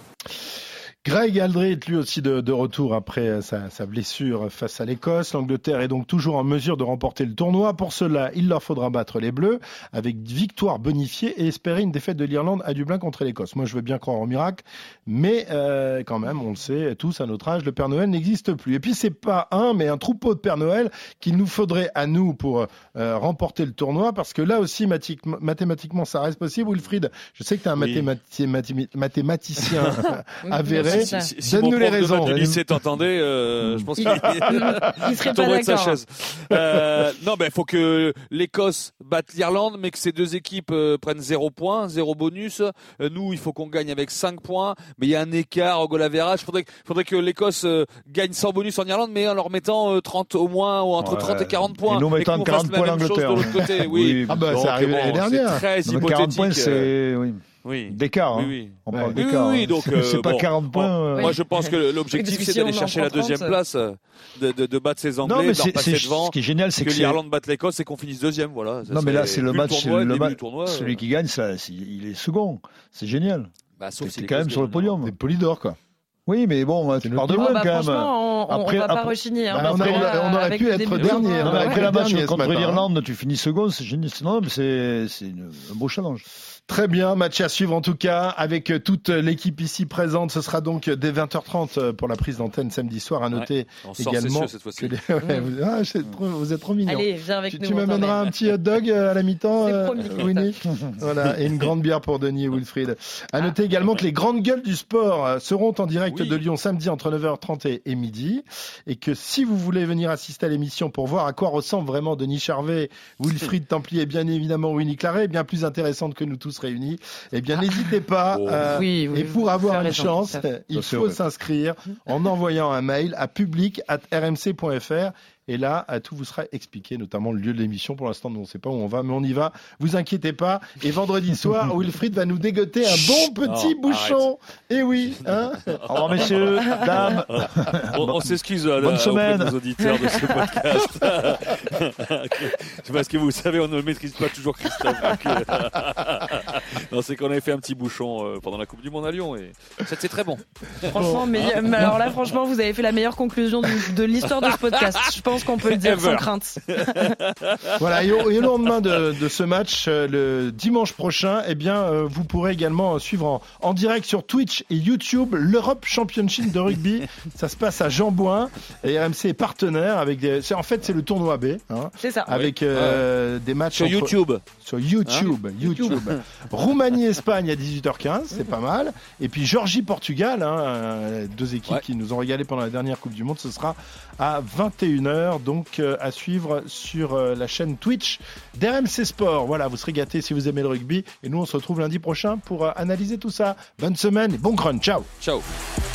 Greg Aldrit, lui aussi de, de retour après sa, sa blessure face à l'Écosse. L'Angleterre est donc toujours en mesure de remporter le tournoi. Pour cela, il leur faudra battre les Bleus avec victoire bonifiée et espérer une défaite de l'Irlande à Dublin contre l'Écosse. Moi, je veux bien croire au miracle, mais euh, quand même, on le sait tous à notre âge, le Père Noël n'existe plus. Et puis, c'est pas un, mais un troupeau de Père Noël qu'il nous faudrait à nous pour euh, remporter le tournoi, parce que là aussi, mathi- mathématiquement, ça reste possible. Wilfried, je sais que tu es un Oui. mathémati- mathi- mathématicien avéré. André, si, si, si donne-nous mon les prof de raisons. maths du lycée t'entendait, euh, je pense qu'il il serait pas tomberait de sa d'accord. chaise. Euh, non, ben il faut que l'Écosse batte l'Irlande, mais que ces deux équipes euh, prennent zéro point, zéro bonus. Euh, nous, il faut qu'on gagne avec cinq points, mais il y a un écart au goal average. Il faudrait, faudrait que l'Écosse euh, gagne sans bonus en Irlande, mais en leur mettant euh, trente au moins, ou entre Ouais. trente et quarante points. Et nous mettant qu'on quarante fasse la points même chose l'Angleterre. de l'autre côté. Oui. Oui, Ah bah Donc, c'est arrivé bon, l'année dernière. C'est très Non, mais hypothétique. quarante points, c'est oui. Oui. d'écart. Hein. Oui, oui. On Ouais. parle Oui, d'écart. oui, oui, hein. donc, euh, c'est pas bon, quarante points. euh, Moi, je pense que Oui, l'objectif, parce que c'est si d'aller on en chercher prend la deuxième trente, place, de, de, de battre ces Anglais, Non, mais de leur c'est, passer c'est, devant, ce qui est génial, c'est que, que, c'est... l'Irlande batte l'Écosse et qu'on finisse deuxième. Voilà. Ça, Non, mais là, c'est le vu match. tournoi, le début match du tournoi, celui euh, qui gagne, ça, c'est- il est second. C'est génial. bah, sauf C'est si quand même l'Écosse sur le gagne. podium. Des Polydor, quoi. Oui, mais bon, tu le pars de Oh, loin bah, quand même. franchement, on, on Après- va pas après- rechigner. Hein, Bah, on, a- parce que on a- là, on aurait avec pu le être début du dernier. tournoi, Non, mais Ouais. après la match dernier ce contre matin, hein. l'Irlande, tu finis second, c'est génial. Non, mais c'est, c'est une- un beau challenge. Très bien, match à suivre en tout cas avec toute l'équipe ici présente. Ce sera donc dès vingt heures trente pour la prise d'antenne samedi soir. À noter On sort également ses cieux cette fois-ci. que les- ouais, vous... ah, c'est trop- vous êtes trop mignon. Allez, viens avec Tu, nous. tu on m'amèneras t'emmène. un petit hot dog euh, à la mi-temps, C'est euh, promis, Christophe. Winnie. Voilà, et une grande bière pour Denis et Wilfried. À noter également que les grandes gueules du sport euh, seront en direct Oui. de Lyon samedi entre neuf heures trente et, et midi. Et que si vous voulez venir assister à l'émission pour voir à quoi ressemble vraiment Denis Charvet, Wilfried Templier et bien évidemment Winnie Claret, bien plus intéressante que nous tous réunis, eh bien n'hésitez pas. Oh. euh, Oui, oui, et pour vous avoir avez une raison, chance, tout à fait. il Ça, c'est faut vrai. s'inscrire en envoyant un mail à public arobase r m c point f r. Et là, à tout vous sera expliqué, notamment le lieu de l'émission. Pour l'instant, nous, on ne sait pas où on va, mais on y va. Vous inquiétez pas. Et vendredi soir, Wilfried va nous dégoter un bon petit Non, bouchon. Et oui, hein. Au revoir, messieurs, dames. On, on s'excuse à, Bonne à- semaine. auprès de nos auditeurs de ce podcast. C'est parce que vous savez, on ne maîtrise pas toujours Christophe. donc, euh, non, c'est qu'on avait fait un petit bouchon euh, pendant la Coupe du Monde à Lyon et c'était très bon. Franchement, mais, mais alors là, franchement, vous avez fait la meilleure conclusion du- de l'histoire de ce podcast. Je pense qu'on peut le dire Ever. sans crainte. Voilà, et au, et au lendemain de, de ce match, euh, le dimanche prochain, eh bien, euh, vous pourrez également suivre en, en direct sur Twitch et YouTube l'Europe Championship de rugby. Ça se passe à Jean-Bouin et R M C est partenaire avec des. C'est, en fait, c'est le tournoi B, hein, C'est ça. avec euh, des matchs Sur entre- YouTube. Sur YouTube, YouTube. Roumanie-Espagne à dix-huit heures quinze, c'est pas mal. Et puis Georgie-Portugal, hein, euh, deux équipes Ouais. qui nous ont régalé pendant la dernière Coupe du Monde, ce sera à vingt et une heures, donc euh, à suivre sur euh, la chaîne Twitch d'R M C Sport. Voilà, vous serez gâtés si vous aimez le rugby. Et nous, on se retrouve lundi prochain pour euh, analyser tout ça. Bonne semaine et bon crunch, ciao. Ciao.